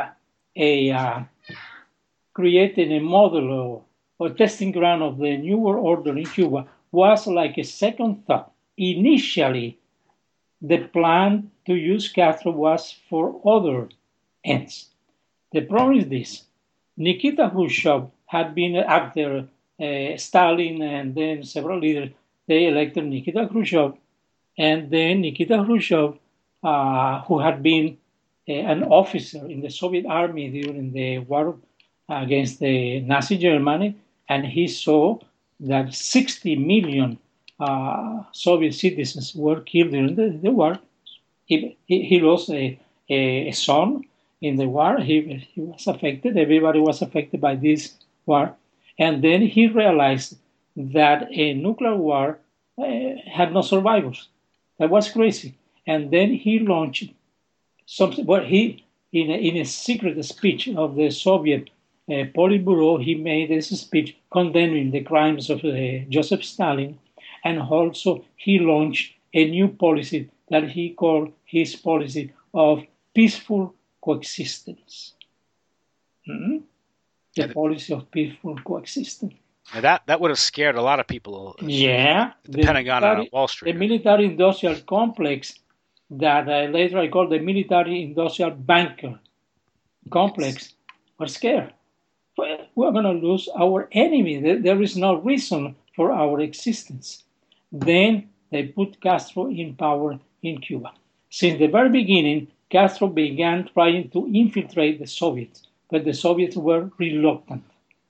a model or testing ground of the New World Order in Cuba was like a second thought. Initially, the plan to use Castro was for other ends. The problem is this. Nikita Khrushchev had been after Stalin and then several leaders. They elected Nikita Khrushchev, and then Nikita Khrushchev, who had been an officer in the Soviet army during the war against the Nazi Germany, and he saw that 60 million Soviet citizens were killed during the war. He lost a son in the war. He was affected. Everybody was affected by this war. And then he realized that a nuclear war had no survivors. That was crazy. And then he launched something. Well, in a secret speech of the Soviet Politburo, he made this speech condemning the crimes of Joseph Stalin. And also he launched a new policy that he called his policy of peaceful coexistence. The policy of peaceful coexistence. Now that would have scared a lot of people. Yeah. The Pentagon and Wall Street. The military-industrial complex that later I call the military-industrial banker complex were scared. We're going to lose our enemy. There is no reason for our existence. Then they put Castro in power in Cuba. Since the very beginning, Castro began trying to infiltrate the Soviets, but the Soviets were reluctant.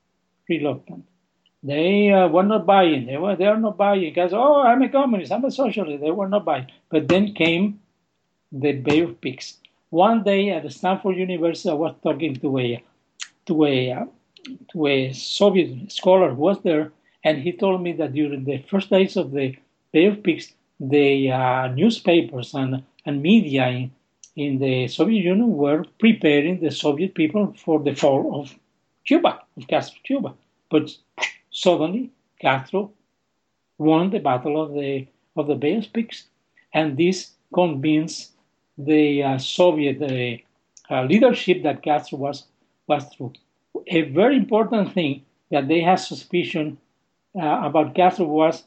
They were not buying. They are not buying because, I'm a communist, I'm a socialist. They were not buying. But then came the Bay of Pigs. One day at Stanford University, I was talking to a Soviet scholar who was there, and he told me that during the first days of the Bay of Pigs, the newspapers and media in the Soviet Union were preparing the Soviet people for the fall of Cuba, of Castro Cuba. But suddenly, Castro won the battle of the Bay of Pigs, and this convinced the Soviet leadership that Castro was true. A very important thing that they had suspicion about Castro was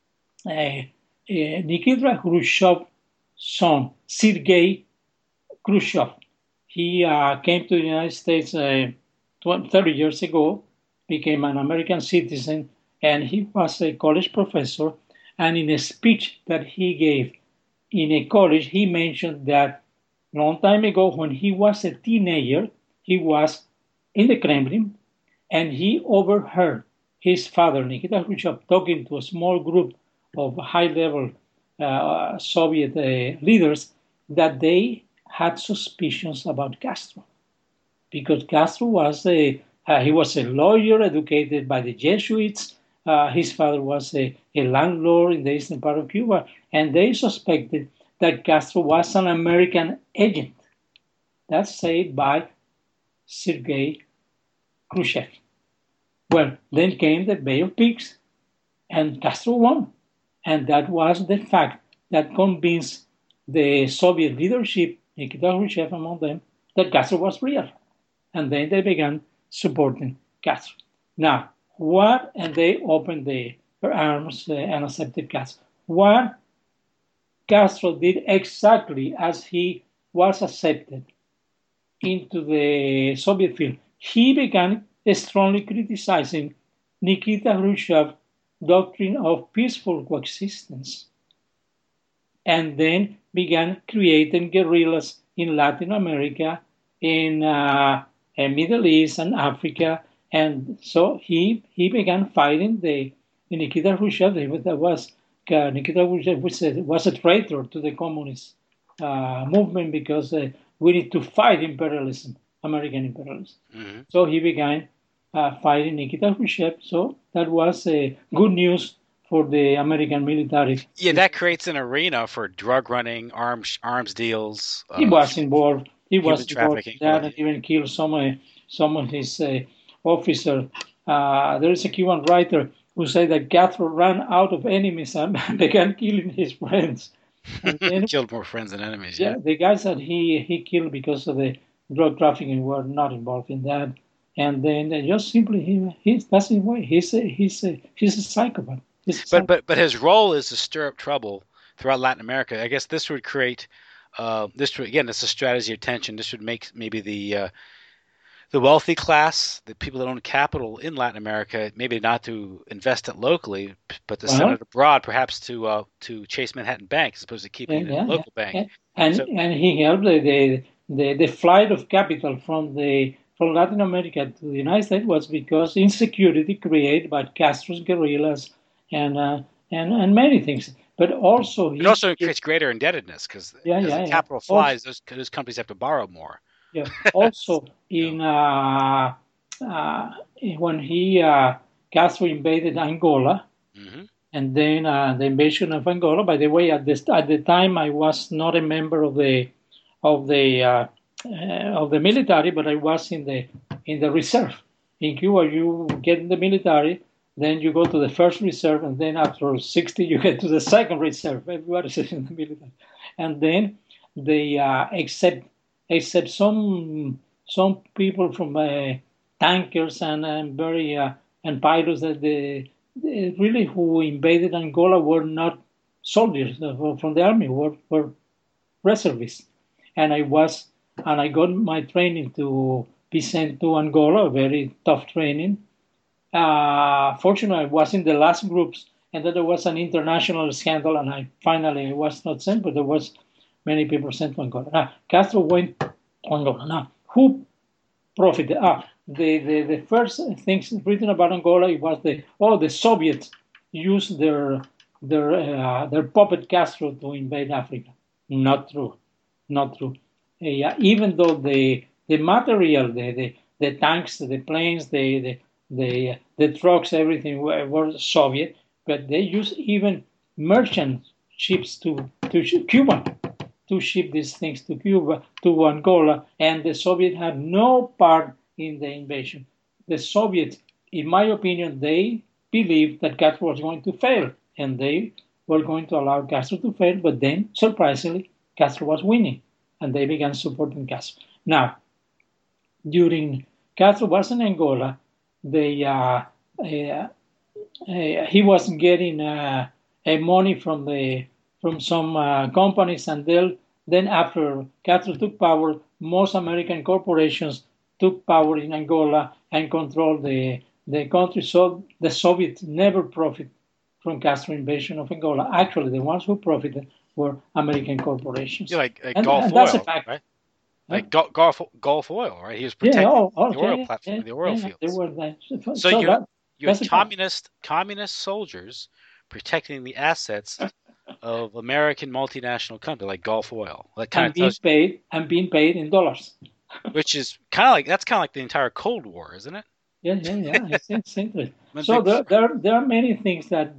Nikita Khrushchev's son, Sergei Khrushchev. He came to the United States 30 years ago, became an American citizen, and he was a college professor. And in a speech that he gave in a college, he mentioned that long time ago, when he was a teenager, he was in the Kremlin, and he overheard his father, Nikita Khrushchev, talking to a small group of high-level Soviet leaders that they had suspicions about Castro, because Castro was he was a lawyer educated by the Jesuits. His father was a landlord in the eastern part of Cuba, and they suspected that Castro was an American agent. That's said by Sergei Khrushchev. Well, then came the Bay of Pigs, and Castro won. And that was the fact that convinced the Soviet leadership, Nikita Khrushchev among them, that Castro was real. And then they began supporting Castro. Now, and they opened their arms and accepted Castro. What Castro did exactly as he was accepted into the Soviet field, he began strongly criticizing Nikita Khrushchev's doctrine of peaceful coexistence, and then began creating guerrillas in Latin America, in Middle East and Africa, and so he began fighting the Nikita Khrushchev. Nikita Khrushchev was a traitor to the communist movement because we need to fight imperialism, American imperialism. Mm-hmm. So he began fighting Nikita Khrushchev. So that was good news for the American military. Yeah, that creates an arena for drug running, arms deals. He was involved. He was involved in that, and even killed some of his officers. There is a Cuban writer who said that Castro ran out of enemies and began killing his friends. And then, killed more friends than enemies. Yeah, the guys that he killed because of the drug trafficking were not involved in that. And then just simply that's his way. He's a psychopath. But his role is to stir up trouble throughout Latin America. I guess this would create it's a strategy of tension. This would make maybe the wealthy class, the people that own capital in Latin America, maybe not to invest it locally, but to send it abroad, perhaps to Chase Manhattan Bank as opposed to keeping it in a local bank. And he helped the flight of capital from Latin America to the United States was because insecurity created by Castro's guerrillas and many things. But also it also creates greater indebtedness because as the capital flies, those companies have to borrow more. Yeah. Also, when Castro invaded Angola, mm-hmm. and then the invasion of Angola. By the way, at the time I was not a member of the military, but I was in the reserve. In Cuba, you get in the military, then you go to the first reserve, and then after 60, you get to the second reserve. Everybody's in the military, and then they except some people from tankers and pilots that really who invaded Angola were not soldiers from the army, were reservists, and I got my training to be sent to Angola, a very tough training. Fortunately, I was in the last groups, and then there was an international scandal, and I finally was not sent, but there was many people sent to Angola. Now, Castro went to Angola. Now, who profited? The first things written about Angola was the Soviets used their puppet Castro to invade Africa. Not true. Even though the material, the tanks, the planes, the trucks, everything were Soviet, but they used even merchant ships to Cuba to ship these things to Cuba, to Angola, and the Soviets had no part in the invasion. The Soviets, in my opinion, they believed that Castro was going to fail, and they were going to allow Castro to fail, but then, surprisingly, Castro was winning, and they began supporting Castro. Now, during Castro was in Angola, he was getting money from some companies, and then after Castro took power, most American corporations took power in Angola and controlled the country. So the Soviets never profited from Castro invasion of Angola. Actually, the ones who profited were American corporations. Yeah, like Gulf Oil, that's a fact. Right? Like Gulf Oil, right? He was protecting the oil platform, the oil fields. So you had communist soldiers protecting the assets of American multinational company like Gulf Oil. That kind and of being tells paid and being paid in dollars. which is kind of like the entire Cold War, isn't it? Yeah. It's interesting. One So big there are many things that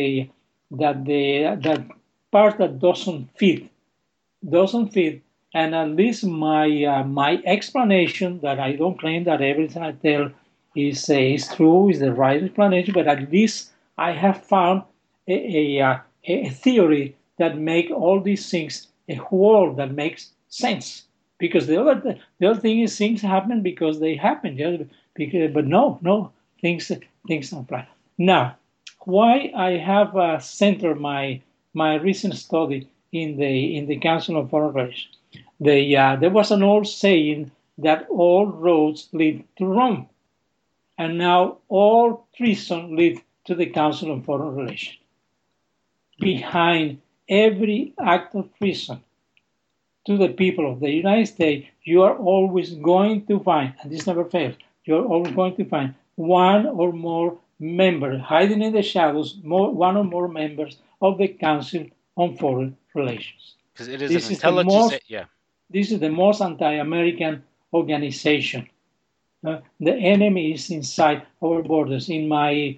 that part that doesn't fit. And at least my explanation, that I don't claim that everything I tell is true, is the right explanation, but at least I have found a theory that make all these things a whole that makes sense. Because the other thing is things happen because they happen, but no, things don't apply. Now, why I have centered my recent study in the Council of Foreign Relations. There was an old saying that all roads lead to Rome, and now all treason leads to the Council of Foreign Relations. Behind every act of treason to the people of the United States, you are always going to find, and this never fails, you're always going to find one or more members hiding in the shadows, one or more members of the Council on Foreign Relations. because it is an intelligence. This is the most anti-American organization. The enemy is inside our borders. In my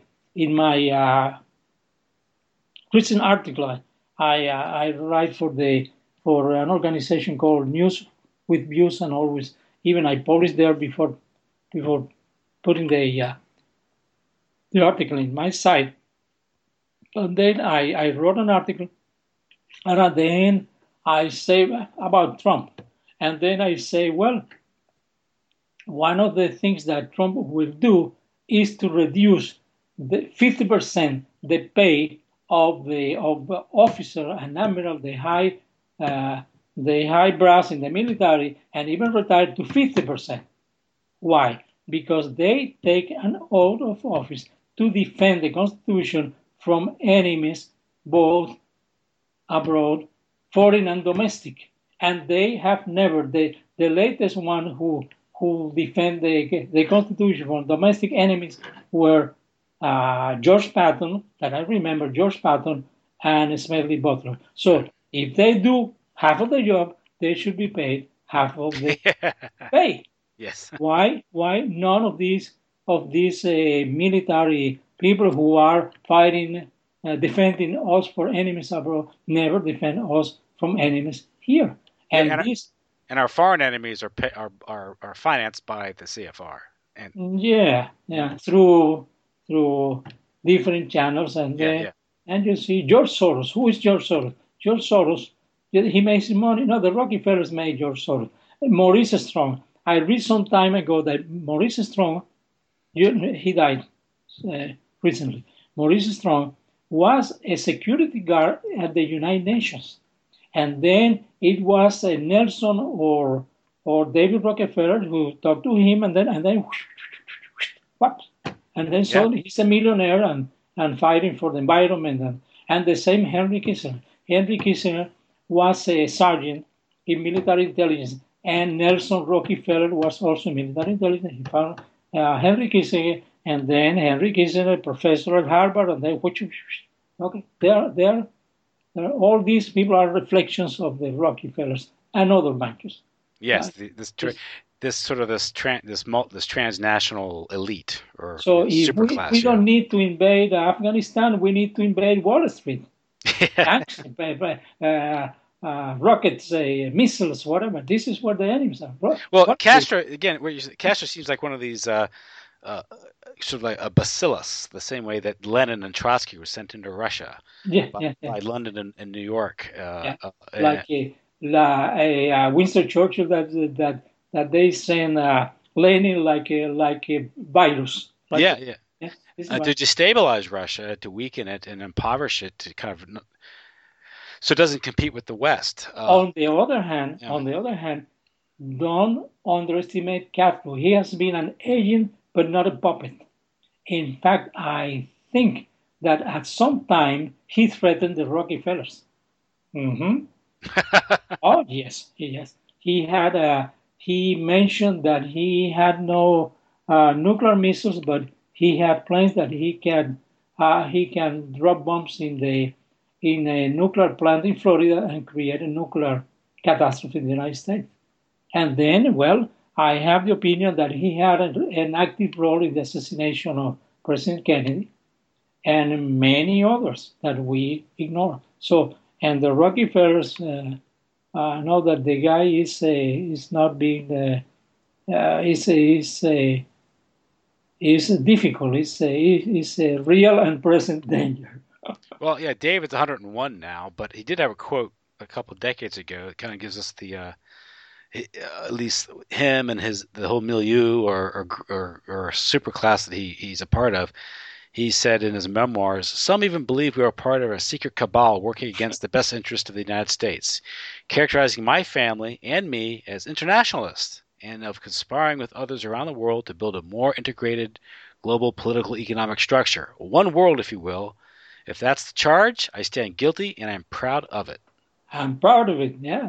recent article, I write for an organization called News with Views, and always even I published there before putting the article in my site. And then I wrote an article, and at the end I say about Trump, and then I say, well, one of the things that Trump will do is to reduce the 50% the pay of the officer and admiral, the high brass in the military, and even retire to 50%. Why? Because they take an oath of office to defend the Constitution from enemies, both abroad, foreign and domestic. And they have never, the latest one who defend the Constitution from domestic enemies were George Patton, that I remember, George Patton, and Smedley Butler. So if they do half of the job, they should be paid half of the pay. Yes. Why none of these military people who are fighting, defending us for enemies abroad, never defend us from enemies here? And our foreign enemies are financed by the CFR. And through different channels, and you see George Soros. Who is George Soros? George Soros, he makes money. No, the Rockefellers made George Soros. Maurice Strong. I read some time ago that Maurice Strong, he died recently. Maurice Strong was a security guard at the United Nations. And then it was Nelson or David Rockefeller who talked to him, and then what? And then suddenly he's a millionaire and fighting for the environment. And the same Henry Kissinger. Henry Kissinger was a sergeant in military intelligence, and Nelson Rockefeller was also military intelligence. He found Henry Kissinger, and then Henry Kissinger, professor at Harvard, and then okay, they're all these people are reflections of the Rockefellers and other bankers. Yes, this transnational elite or so if superclass. We don't need to invade Afghanistan. We need to invade Wall Street. Rockets, missiles, whatever. This is what the enemies are. Well, Castro Castro seems like one of these sort of like a bacillus, the same way that Lenin and Trotsky were sent into Russia by London and New York. Like Winston Churchill that they send Lenin like a virus. To destabilize Russia, to weaken it and impoverish it, to kind of so it doesn't compete with the West. On the other hand, don't underestimate Castro. He has been an agent, but not a puppet. In fact, I think that at some time he threatened the Rockefellers. Mm-hmm. Oh yes. He had he mentioned that he had no nuclear missiles, but he had plans that he can drop bombs in in a nuclear plant in Florida and create a nuclear catastrophe in the United States. And then, well, I have the opinion that he had an active role in the assassination of President Kennedy and many others that we ignore. So, and the Rockefellers know that the guy is not being is difficult. It's a real and present danger. Well, yeah, David's 101 now, but he did have a quote a couple decades ago that kind of gives us the at least him and the whole milieu or superclass that he's a part of. He said in his memoirs, "Some even believe we are part of a secret cabal working against the best interest of the United States, characterizing my family and me as internationalists and of conspiring with others around the world to build a more integrated global political economic structure. One world, if you will. If that's the charge, I stand guilty and I'm proud of it." I'm proud of it. Yeah.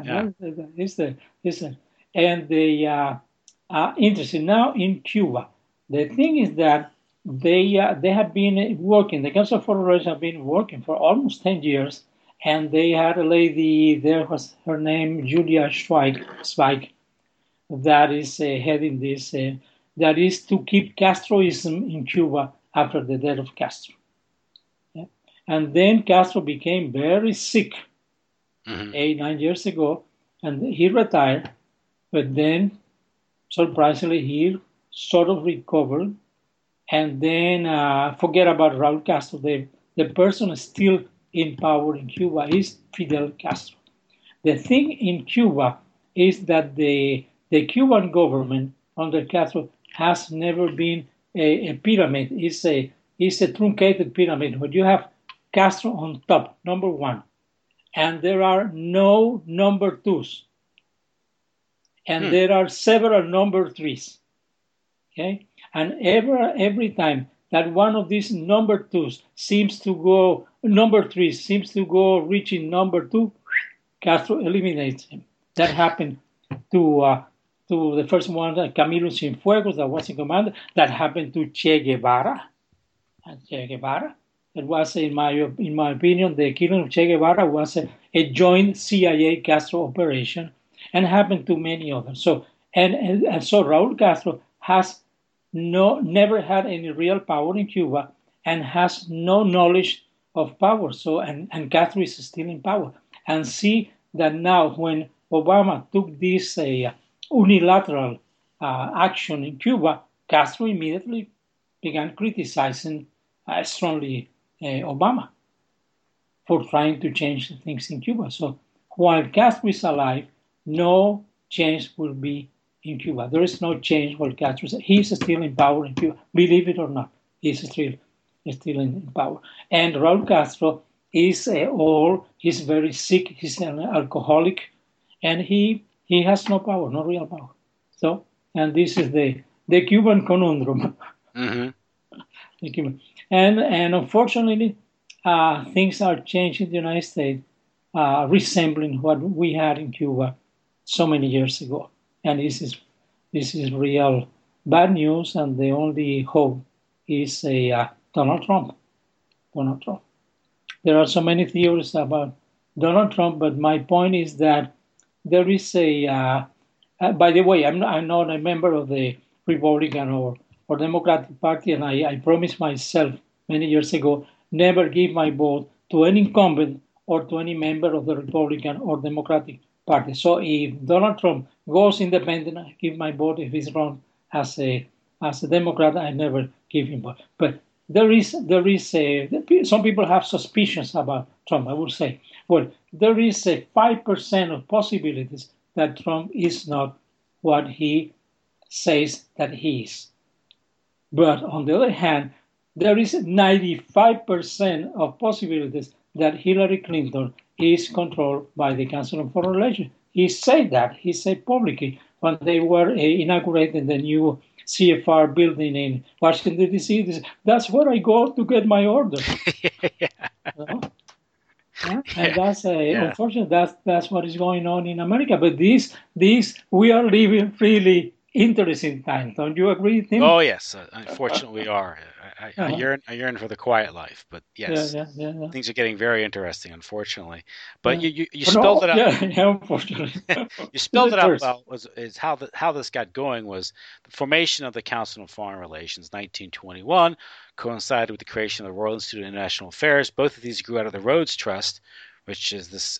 And the interesting now in Cuba. The thing is that they have been working. The Council for Relations have been working for almost 10 years, and they had a lady there. Was her name Julia Zweig, that is heading this. That is to keep Castroism in Cuba after the death of Castro. Yeah? And then Castro became very sick 8-9 years ago, and he retired. But then, surprisingly, he sort of recovered. And then forget about Raúl Castro. The person still in power in Cuba is Fidel Castro. The thing in Cuba is that the Cuban government under Castro has never been a pyramid. It's a truncated pyramid where you have Castro on top, number one, and there are no number twos, and there are several number threes. Okay. And every time that one of these number threes seems to go reaching number two, Castro eliminates him. That happened to the first one, Camilo Cienfuegos, that was in command. That happened to Che Guevara. It was, in my opinion, the killing of Che Guevara was a joint CIA Castro operation, and happened to many others. So and so Raúl Castro has never had any real power in Cuba and has no knowledge of power. So and Castro is still in power. And see that now when Obama took this unilateral action in Cuba, Castro immediately began criticizing strongly Obama for trying to change things in Cuba. So while Castro is alive, no change will be in Cuba. There is no change while Castro is. He's still in power in Cuba. Believe it or not, he's still in power. And Raúl Castro is old. He's very sick. He's an alcoholic, and he has no power, no real power. So, and this is the Cuban conundrum. Mm-hmm. The Cuban. And unfortunately, things are changing in the United States, resembling what we had in Cuba so many years ago. And this is real bad news, and the only hope is Donald Trump. Donald Trump. There are so many theories about Donald Trump, but my point is that there is by the way, I'm not a member of the Republican or Democratic Party, and I promised myself many years ago never give my vote to any incumbent or to any member of the Republican or Democratic Party. So if Donald Trump goes independent, I give my vote. If he's run as a Democrat, I never give him vote. But there is some people have suspicions about Trump. I would say, well, there is a 5% of possibilities that Trump is not what he says that he is. But on the other hand, there is 95% of possibilities that Hillary Clinton is controlled by the Council on Foreign Relations. He said that. He said publicly when they were inaugurating the new CFR building in Washington, D.C. That's where I go to get my order. Yeah. And that's unfortunately that's what is going on in America. But this we are living really interesting times. Don't you agree, Tim? Oh yes, unfortunately we are. I yearn for the quiet life, but yes, Yeah. things are getting very interesting, unfortunately. But Yeah. you But spelled it out. Yeah, unfortunately. You spelled it The out first. well. Is how this got going was the formation of the Council on Foreign Relations, 1921, coincided with the creation of the Royal Institute of International Affairs. Both of these grew out of the Rhodes Trust, which is this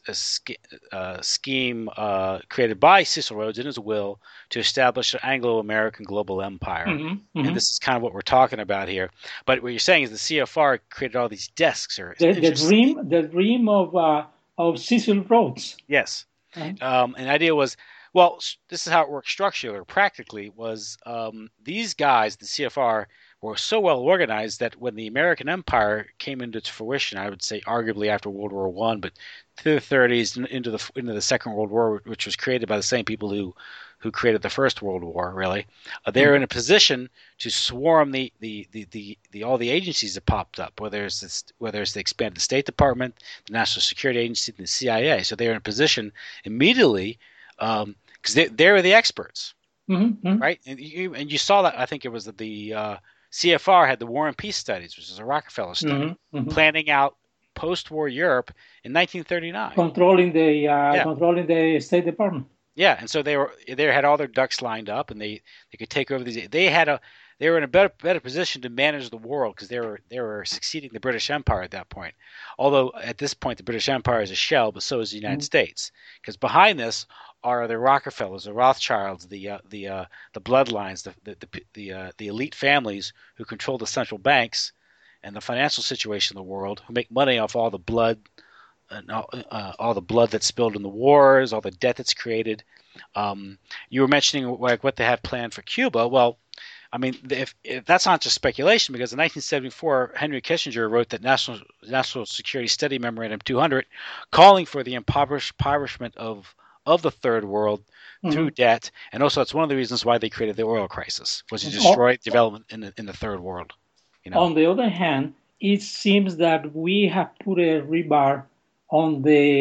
scheme created by Cecil Rhodes in his will to establish an Anglo-American global empire. And this is kind of what we're talking about here. But what you're saying is the CFR created all these desks, or The dream of Cecil Rhodes. Yes. And the idea was, well, this is how it works structurally or practically, was these guys, the CFR, were so well organized that when the American Empire came into its fruition, I would say arguably after World War I, but through the 30s into the Second World War, which was created by the same people who created the First World War, really, they're in a position to swarm the all the agencies that popped up, whether it's the expanded State Department, the National Security Agency, and the CIA. So they're in a position immediately because they're the experts, right? And you saw that. I think it was the CFR had the War and Peace Studies, which is a Rockefeller study, planning out post-war Europe in 1939, controlling the State Department. Yeah, and so they had all their ducks lined up, and they could take over these. They were in a better position to manage the world because they were succeeding the British Empire at that point. Although at this point the British Empire is a shell, but so is the United States. Because behind this are the Rockefellers, the Rothschilds, the bloodlines, the elite families who control the central banks and the financial situation of the world, who make money off all the blood. And all the blood that's spilled in the wars, all the debt that's created. You were mentioning like what they have planned for Cuba. Well, I mean, if that's not just speculation, because in 1974, Henry Kissinger wrote that National Security Study Memorandum 200, calling for the impoverishment of the third world through debt, and also that's one of the reasons why they created the oil crisis, was to destroy development in the third world. You know? On the other hand, it seems that we have put a rebar on the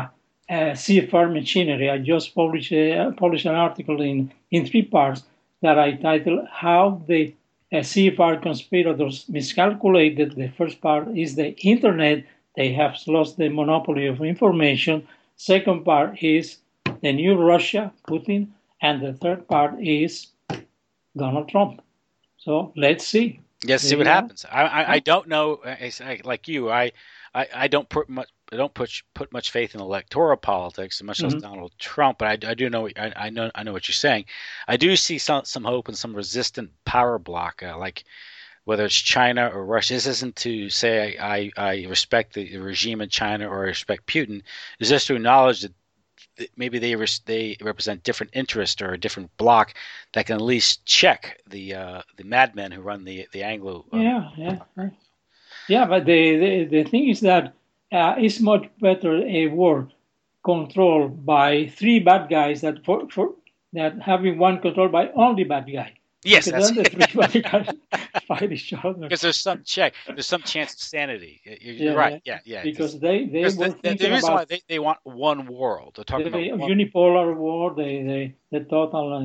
CFR machinery. I just published an article in 3 parts that I titled How the CFR Conspirators Miscalculated. The first part is the Internet. They have lost the monopoly of information. Second part is the new Russia, Putin. And the third part is Donald Trump. So let's see. Yes, see what happens. I don't know. Like you, I don't put much faith in electoral politics, much less Donald Trump. But I do know. I know what you're saying. I do see some hope and some resistant power block, like whether it's China or Russia. This isn't to say I respect the regime in China or I respect Putin. It's just to acknowledge that maybe they represent different interests or a different bloc that can at least check the madmen who run the Anglo. Yeah, but the thing is that it's much better a war controlled by 3 bad guys that that having one controlled by only bad guy. Yes, that's then the 3 bad guys fight each other. Because there's some chance of sanity. You're right. Yeah. Because they were thinking the reason about why they want one world. They're talking about unipolar war. The total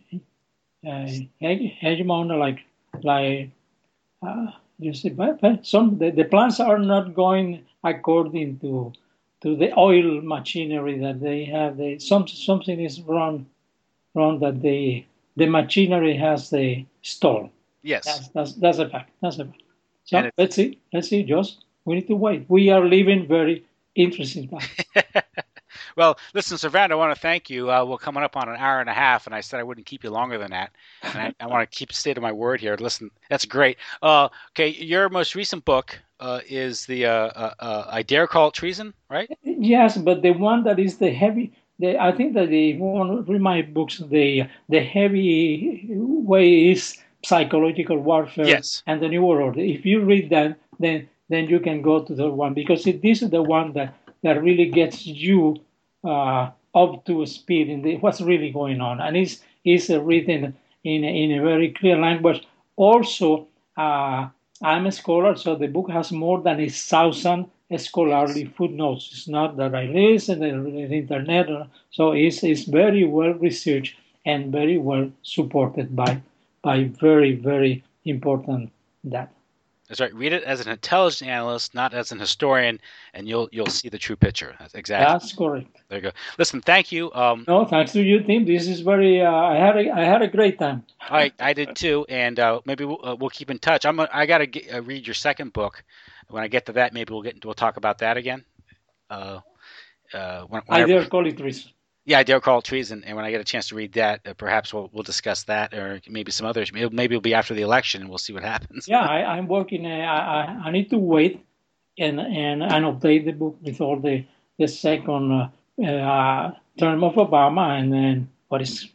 hegemon, like you see, but the plans are not going according to the oil machinery that they have. Something is wrong that the machinery has the stall. Yes, that's a fact. So let's see, Josh. We need to wait. We are living very interesting times. Well, listen, Servando, I want to thank you. We're coming up on an hour and a half, and I said I wouldn't keep you longer than that. And I want to stay to my word here. Listen, that's great. Okay, your most recent book is the I Dare Call It Treason, right? Yes, but the one that is the heavy. I think that if you want to read my books, the heavy way is psychological warfare. Yes. And the New World Order. If you read that, then you can go to the one, because this is the one that really gets you up to speed in what's really going on, and is written in a very clear language. Also, I'm a scholar, so the book has more than 1,000 scholarly footnotes. It's not that I listen on the internet, so it's very well researched and very well supported by very, very important data. That's right. Read it as an intelligence analyst, not as an historian, and you'll see the true picture. That's exactly. That's correct. There you go. Listen, thank you. No, thanks to you, Tim. This is very. I had a great time. I did too, and maybe we'll keep in touch. I got to read your second book. When I get to that, maybe we'll talk about that again. I dare call it treason. Yeah, I dare call it treason, and when I get a chance to read that, perhaps we'll discuss that, or maybe some others. Maybe it'll be after the election, and we'll see what happens. Yeah, I'm working. I need to wait and update the book with all the second term of Obama, and then what is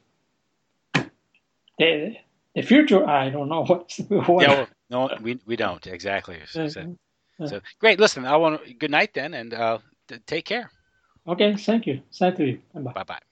the future? I don't know what. Yeah, well, no, we don't exactly. So great. Listen, good night then, and take care. Okay, thank you. Same to you. Bye. Bye-bye.